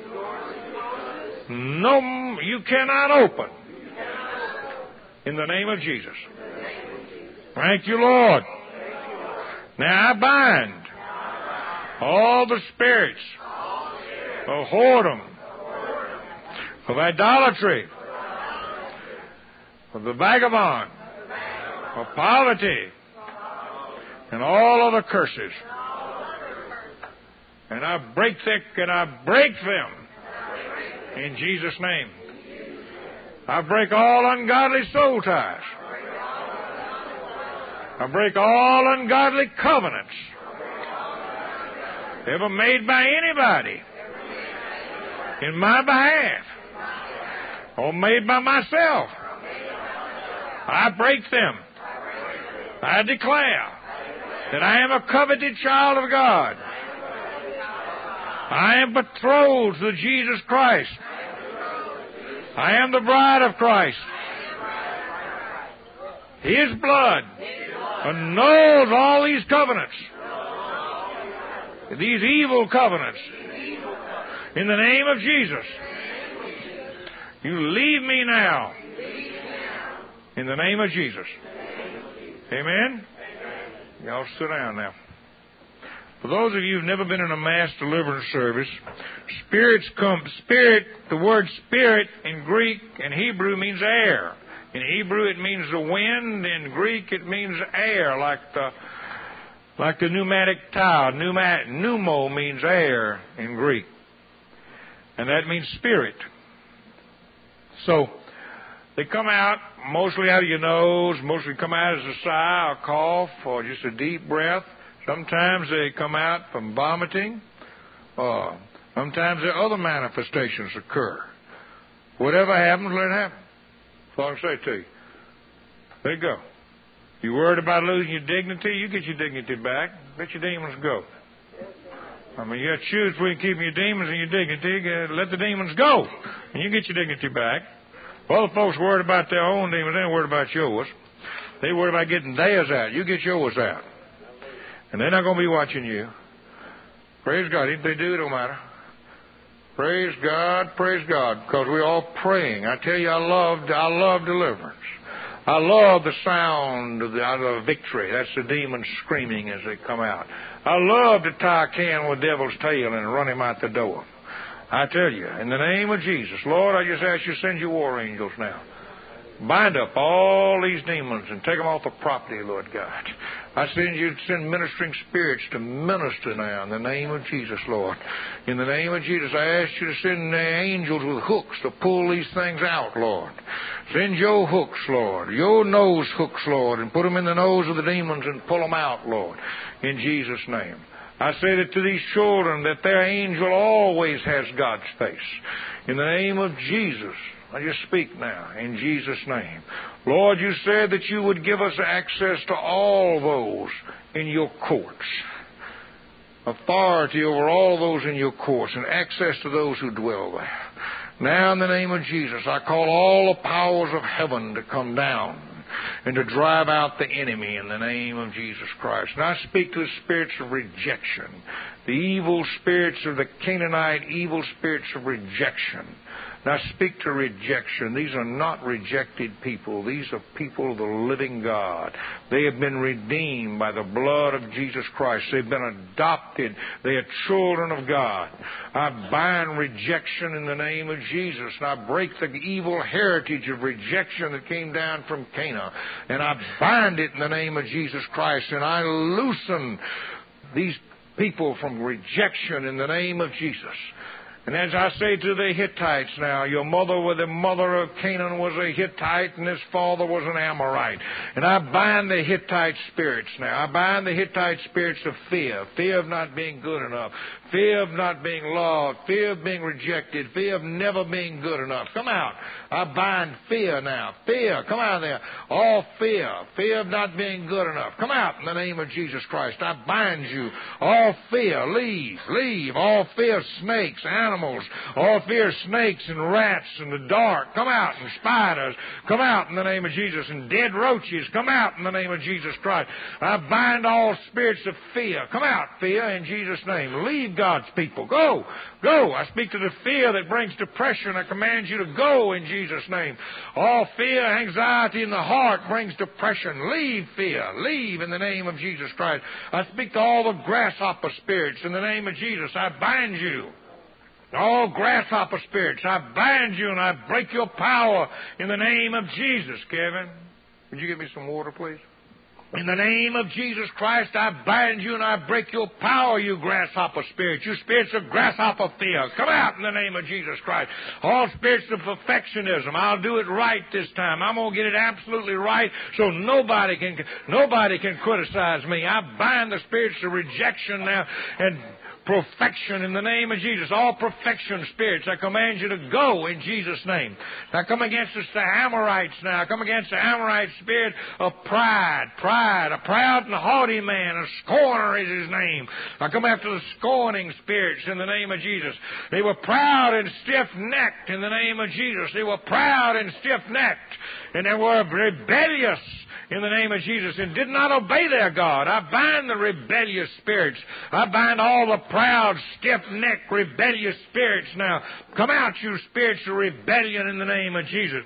no, you cannot open. In the name of Jesus. Thank you, Lord. Now I bind all the spirits of whoredom, of idolatry, of the vagabond, of poverty, and all other curses. And I break them in Jesus' name. I break all ungodly soul ties. I break all ungodly covenants ever made by anybody in my behalf or made by myself. I break them. I declare that I am a coveted child of God. I am betrothed to Jesus Christ. I am the bride of Christ. His blood annuls all these covenants, these evil covenants. In the name of Jesus, you leave me now. In the name of Jesus. Amen? Y'all sit down now. For those of you who've never been in a mass deliverance service, spirit, the word spirit in Greek and Hebrew means air. In Hebrew it means the wind. In Greek it means air, like the pneumatic tile. Pneumo means air in Greek. And that means spirit. So, they come out mostly out of your nose, mostly come out as a sigh or cough or just a deep breath. Sometimes they come out from vomiting. Sometimes other manifestations occur. Whatever happens, let it happen. That's all I can say to you. Let it go. You worried about losing your dignity? You get your dignity back. Let your demons go. I mean, you got to choose between keeping your demons and your dignity. Let the demons go, and you get your dignity back. Other folks worried about their own demons. They ain't worried about yours. They worried about getting theirs out. You get yours out. And they're not going to be watching you. Praise God. If they do, it don't matter. Praise God, because we're all praying. I tell you, I love deliverance. I love the sound of the victory. That's the demons screaming as they come out. I love to tie a can with devil's tail and run him out the door. I tell you, in the name of Jesus, Lord, I just ask you to send your war angels now. Bind up all these demons and take them off the property, Lord God. I send ministering spirits to minister now in the name of Jesus, Lord. In the name of Jesus, I ask you to send angels with hooks to pull these things out, Lord. Send your hooks, Lord, your nose hooks, Lord, and put them in the nose of the demons and pull them out, Lord, in Jesus' name. I say that to these children, that their angel always has God's face. In the name of Jesus, I just speak now, in Jesus' name. Lord, you said that you would give us access to all those in your courts. Authority over all those in your courts and access to those who dwell there. Now, in the name of Jesus, I call all the powers of heaven to come down and to drive out the enemy in the name of Jesus Christ. And I speak to the spirits of rejection, the evil spirits of the Canaanite, evil spirits of rejection. And I speak to rejection. These are not rejected people. These are people of the living God. They have been redeemed by the blood of Jesus Christ. They've been adopted. They are children of God. I bind rejection in the name of Jesus, and I break the evil heritage of rejection that came down from Canaan, and I bind it in the name of Jesus Christ, and I loosen these people from rejection in the name of Jesus. And as I say to the Hittites now, your mother, the mother of Canaan, was a Hittite, and his father was an Amorite. And I bind the Hittite spirits now. I bind the Hittite spirits of fear, fear of not being good enough, fear of not being loved, fear of being rejected, fear of never being good enough. Come out. I bind fear now. Fear, come out of there. All fear, fear of not being good enough. Come out in the name of Jesus Christ. I bind you. All fear, leave. All fear of snakes, animals, all fear of snakes and rats in the dark. Come out, and spiders. Come out in the name of Jesus. And dead roaches. Come out in the name of Jesus Christ. I bind all spirits of fear. Come out, fear, in Jesus' name. Leave God's people. Go. I speak to the fear that brings depression. I command you to go in Jesus' name. All fear, anxiety in the heart brings depression. Leave fear. Leave in the name of Jesus Christ. I speak to all the grasshopper spirits in the name of Jesus. I bind you. All grasshopper spirits, I bind you and I break your power in the name of Jesus. Kevin, would you give me some water, please? In the name of Jesus Christ, I bind you and I break your power, you grasshopper spirits, you spirits of grasshopper fear. Come out in the name of Jesus Christ. All spirits of perfectionism, I'll do it right this time. I'm going to get it absolutely right so nobody can criticize me. I bind the spirits of rejection now and perfection in the name of Jesus. All perfection spirits, I command you to go in Jesus' name. Now come against the Amorites now. Come against the Amorite spirit of pride. A proud and haughty man. A scorner is his name. I come after the scorning spirits in the name of Jesus. They were proud and stiff-necked in the name of Jesus. They were proud and stiff-necked. And they were rebellious in the name of Jesus and did not obey their God. I bind the rebellious spirits. I bind all the proud, stiff-necked, rebellious spirits now. Come out, you spirits of rebellion, in the name of Jesus.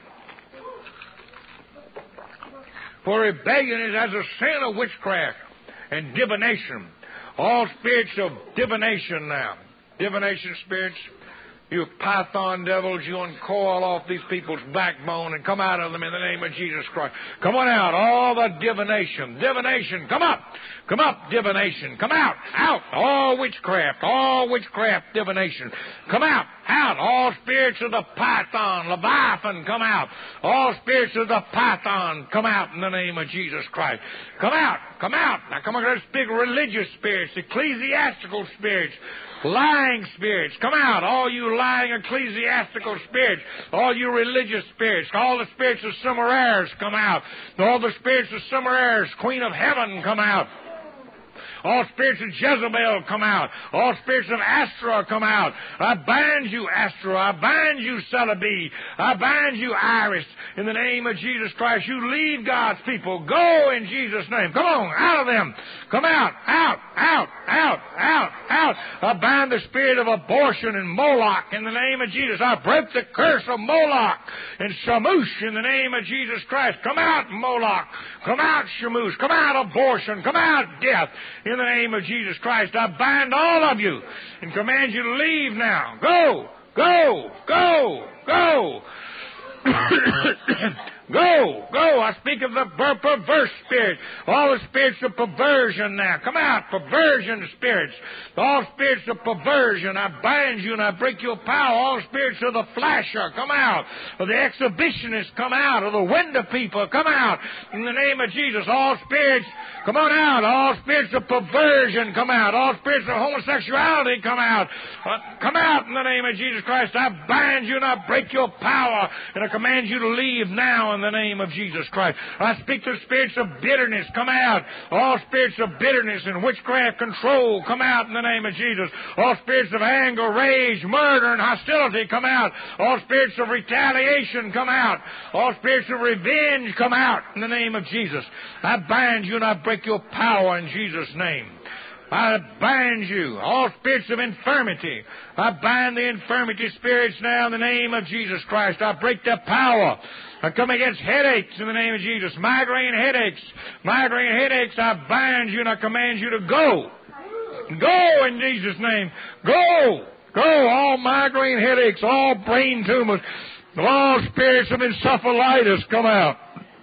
For rebellion is as a sin of witchcraft and divination. All spirits of divination now. Divination spirits, you python devils, you uncoil off these people's backbone and come out of them in the name of Jesus Christ. Come on out, all the divination. Divination, come up. Come up, divination. Come out. All witchcraft, divination. Come out. All spirits of the python, Leviathan, come out. All spirits of the python, come out in the name of Jesus Christ. Come out. Come out. Now come against big religious spirits, ecclesiastical spirits, lying spirits. Come out. All you lying ecclesiastical spirits, all you religious spirits, all the spirits of Sumerares come out. All the spirits of Sumerares, Queen of Heaven, come out. All spirits of Jezebel come out. All spirits of Astra come out. I bind you, Astra. I bind you, Celebi. I bind you, Iris. In the name of Jesus Christ, you leave God's people. Go in Jesus' name. Come on, out of them. Come out, out, out, out, out, out. I bind the spirit of abortion and Moloch in the name of Jesus. I break the curse of Moloch and Shamush in the name of Jesus Christ. Come out, Moloch. Come out, Shamush. Come out, abortion. Come out, death. In the name of Jesus Christ, I bind all of you and command you to leave now. Go, go, go, go. Go, go. I speak of the perverse spirit. All the spirits of perversion now. Come out, perversion spirits. All spirits of perversion, I bind you and I break your power. All spirits of the flasher, come out. Of the exhibitionists, come out. Of the window people, come out. In the name of Jesus, all spirits, come on out. All spirits of perversion, come out. All spirits of homosexuality, come out. Come out in the name of Jesus Christ. I bind you and I break your power. And I command you to leave now in the name of Jesus Christ. I speak to spirits of bitterness, come out. All spirits of bitterness and witchcraft control, come out in the name of Jesus. All spirits of anger, rage, murder, and hostility, come out. All spirits of retaliation, come out. All spirits of revenge, come out in the name of Jesus. I bind you and I break your power in Jesus' name. I bind you, all spirits of infirmity. I bind the infirmity spirits now in the name of Jesus Christ. I break their power. I come against headaches in the name of Jesus. Migraine headaches. Migraine headaches, I bind you and I command you to go. Go in Jesus' name. Go. Go. All migraine headaches, all brain tumors, all spirits of encephalitis, come out.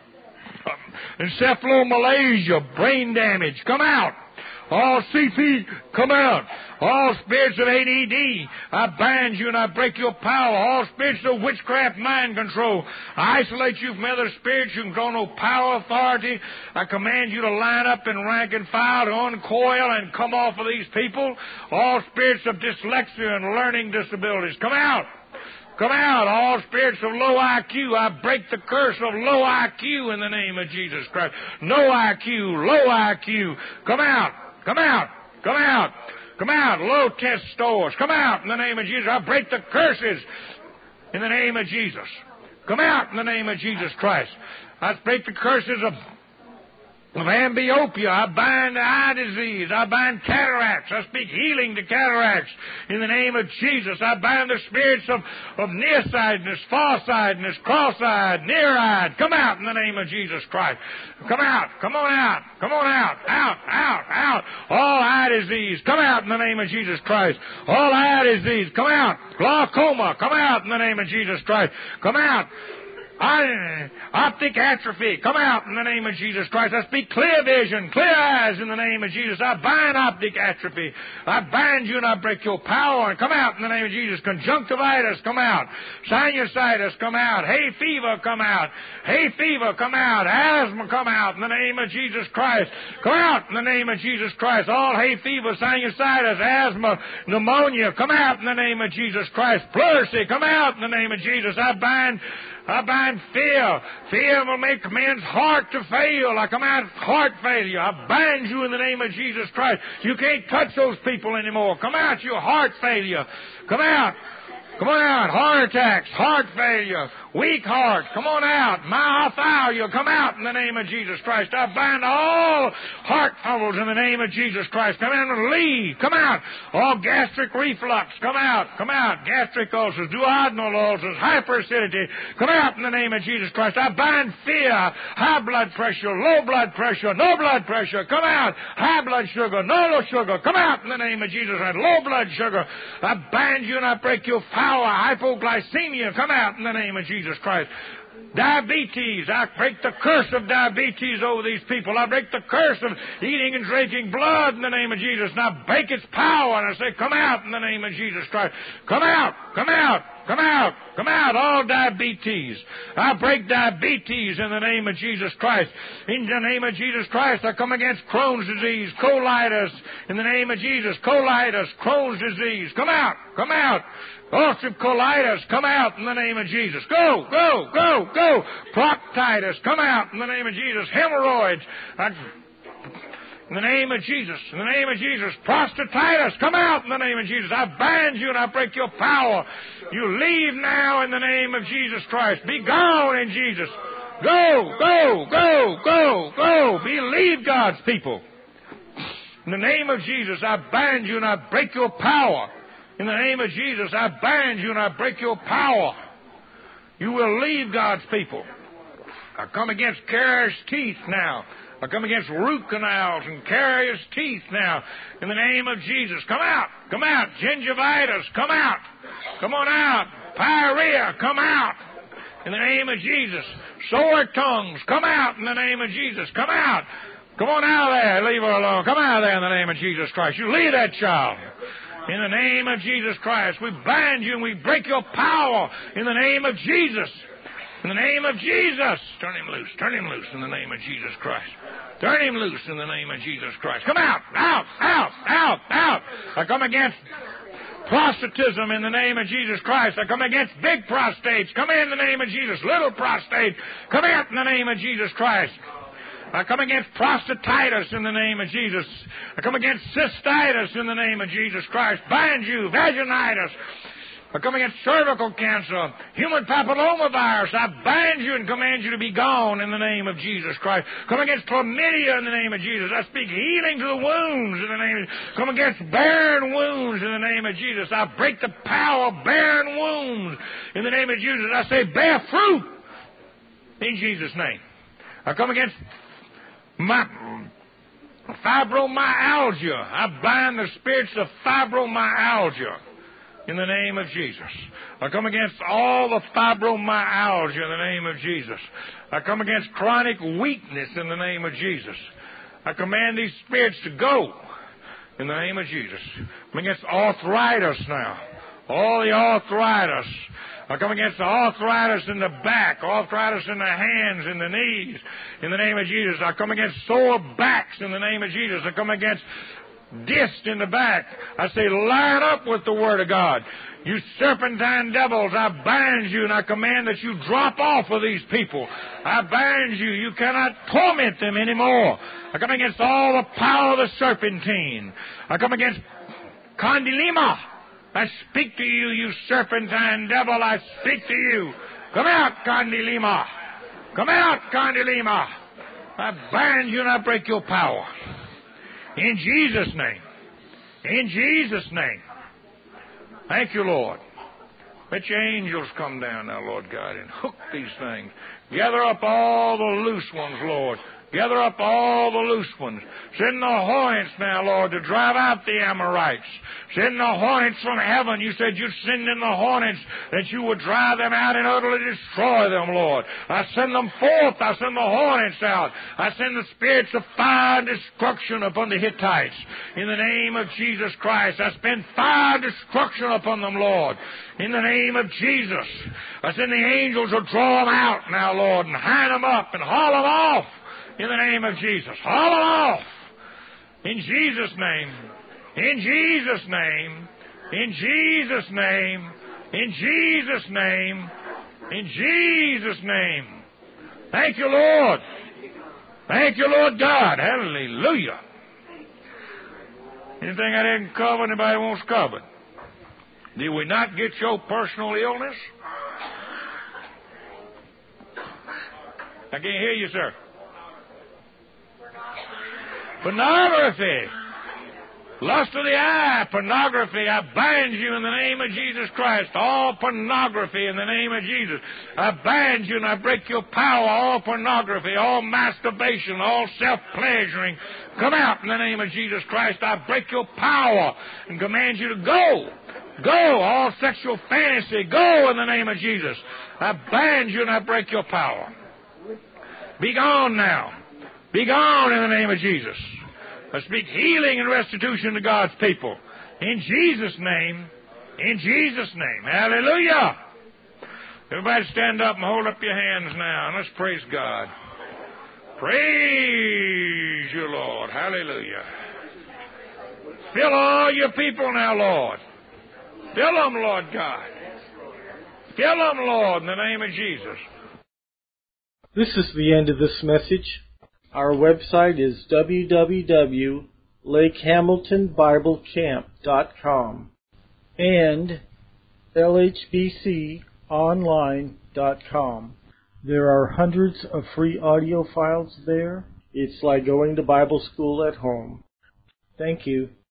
Encephalomalacia, brain damage, come out. All CP, come out. All spirits of ADD, I bind you and I break your power. All spirits of witchcraft, mind control, I isolate you from other spirits. You can go no power, authority. I command you to line up in rank and file, to uncoil and come off of these people. All spirits of dyslexia and learning disabilities, come out. Come out, all spirits of low IQ. I break the curse of low IQ in the name of Jesus Christ. No IQ, low IQ. Come out, come out, come out, come out. Low test scores. Come out in the name of Jesus. I break the curses in the name of Jesus. Come out in the name of Jesus Christ. I break the curses of amblyopia. I bind eye disease. I bind cataracts. I speak healing to cataracts in the name of Jesus. I bind the spirits of nearsightedness, farsightedness, cross-eyed, near-eyed. Come out in the name of Jesus Christ. Come out. Come on out. Come on out. Out, out, out. All eye disease. Come out in the name of Jesus Christ. All eye disease. Come out. Glaucoma. Come out in the name of Jesus Christ. Come out. Optic atrophy, come out in the name of Jesus Christ. I speak clear vision, clear eyes in the name of Jesus. I bind optic atrophy. I bind you and I break your power. And come out in the name of Jesus. Conjunctivitis, come out. Sinusitis, come out. Hay fever, come out. Hay fever, come out. Asthma, come out in the name of Jesus Christ. Come out in the name of Jesus Christ. All hay fever, sinusitis, asthma, pneumonia, come out in the name of Jesus Christ. Pleurisy, come out in the name of Jesus. I bind fear. Fear will make men's heart to fail. I come out of heart failure. I bind you in the name of Jesus Christ. You can't touch those people anymore. Come out, you heart failure. Come out. Come on out. Heart attacks, heart failure, weak heart. Come on out. Myophthalmia, come out in the name of Jesus Christ. I bind all heart troubles in the name of Jesus Christ. Come in and leave. Come out. All gastric reflux, come out. Come out. Gastric ulcers, duodenal ulcers, hyperacidity, come out in the name of Jesus Christ. I bind fear, high blood pressure, low blood pressure, no blood pressure. Come out. High blood sugar, no sugar. Come out in the name of Jesus Christ. Low blood sugar. I bind you and I break your power. Hypoglycemia, come out in the name of Jesus Christ. Diabetes, I break the curse of diabetes over these people. I break the curse of eating and drinking blood in the name of Jesus. And I break its power. And I say, come out in the name of Jesus Christ. Come out, come out, come out, come out, all diabetes. I break diabetes in the name of Jesus Christ. In the name of Jesus Christ, I come against Crohn's disease, colitis, in the name of Jesus, colitis, Crohn's disease. Come out, come out. Ulcerative colitis, come out in the name of Jesus. Go, go, go, go. Proctitis, come out in the name of Jesus. Hemorrhoids, in the name of Jesus. In the name of Jesus. Prostatitis, come out in the name of Jesus. I bind you and I break your power. You leave now in the name of Jesus Christ. Be gone in Jesus. Go, go, go, go, go. Believe God's people. In the name of Jesus, I bind you and I break your power. In the name of Jesus, I bind you and I break your power. You will leave God's people. I come against carious teeth now. I come against root canals and carious teeth now. In the name of Jesus, come out. Come out. Gingivitis, come out. Come on out. Pyorrhea, come out. In the name of Jesus. Sore tongues, come out in the name of Jesus. Come out. Come on out of there. Leave her alone. Come out of there in the name of Jesus Christ. You leave that child. In the name of Jesus Christ, we bind you and we break your power in the name of Jesus. In the name of Jesus. Turn him loose. Turn him loose in the name of Jesus Christ. Turn him loose in the name of Jesus Christ. Come out. Out. Out. Out. Out. I come against prostatism in the name of Jesus Christ. I come against big prostates. Come in the name of Jesus. Little prostate. Come out in the name of Jesus Christ. I come against prostatitis in the name of Jesus. I come against cystitis in the name of Jesus Christ. Bind you, vaginitis. I come against cervical cancer, human papillomavirus. I bind you and command you to be gone in the name of Jesus Christ. Come against chlamydia in the name of Jesus. I speak healing to the wounds in the name of Jesus. Come against barren wounds in the name of Jesus. I break the power of barren wounds in the name of Jesus. I say bear fruit in Jesus' name. I come against fibromyalgia. I bind the spirits of fibromyalgia in the name of Jesus. I come against all the fibromyalgia in the name of Jesus. I come against chronic weakness in the name of Jesus. I command these spirits to go in the name of Jesus. I come against arthritis now. All the arthritis. I come against the arthritis in the back, arthritis in the hands, in the knees, in the name of Jesus. I come against sore backs in the name of Jesus. I come against disc in the back. I say, line up with the Word of God. You serpentine devils, I bind you and I command that you drop off of these people. I bind you. You cannot torment them anymore. I come against all the power of the serpentine. I come against condylema. I speak to you, you serpentine devil. I speak to you. Come out, condylema. Come out, condylema. I bind you and I break your power. In Jesus' name. In Jesus' name. Thank you, Lord. Let your angels come down now, Lord God, and hook these things. Gather up all the loose ones, Lord. Gather up all the loose ones. Send the hornets now, Lord, to drive out the Amorites. Send the hornets from heaven. You said you'd send in the hornets, that you would drive them out and utterly destroy them, Lord. I send them forth. I send the hornets out. I send the spirits of fire and destruction upon the Hittites. In the name of Jesus Christ, I send fire and destruction upon them, Lord. In the name of Jesus. I send the angels to draw them out now, Lord, and hang them up and haul them off. In the name of Jesus. Haul them off. In Jesus' name. In Jesus' name. In Jesus' name. In Jesus' name. In Jesus' name. Thank you, Lord. Thank you, Lord God. Hallelujah. Anything I didn't cover, anybody wants covered? Did we not get your personal illness? I can't hear you, sir. Pornography. Lust of the eye, pornography. I bind you in the name of Jesus Christ. All pornography in the name of Jesus. I bind you and I break your power. All pornography, all masturbation, all self-pleasuring. Come out in the name of Jesus Christ. I break your power and command you to go. Go, all sexual fantasy, go in the name of Jesus. I bind you and I break your power. Be gone now. Be gone in the name of Jesus. I speak healing and restitution to God's people. In Jesus' name. In Jesus' name. Hallelujah. Everybody stand up and hold up your hands now, and let's praise God. Praise you, Lord. Hallelujah. Fill all your people now, Lord. Fill them, Lord God. Fill them, Lord, in the name of Jesus. This is the end of this message. Our website is www.lakehamiltonbiblecamp.com and lhbconline.com. There are hundreds of free audio files there. It's like going to Bible school at home. Thank you.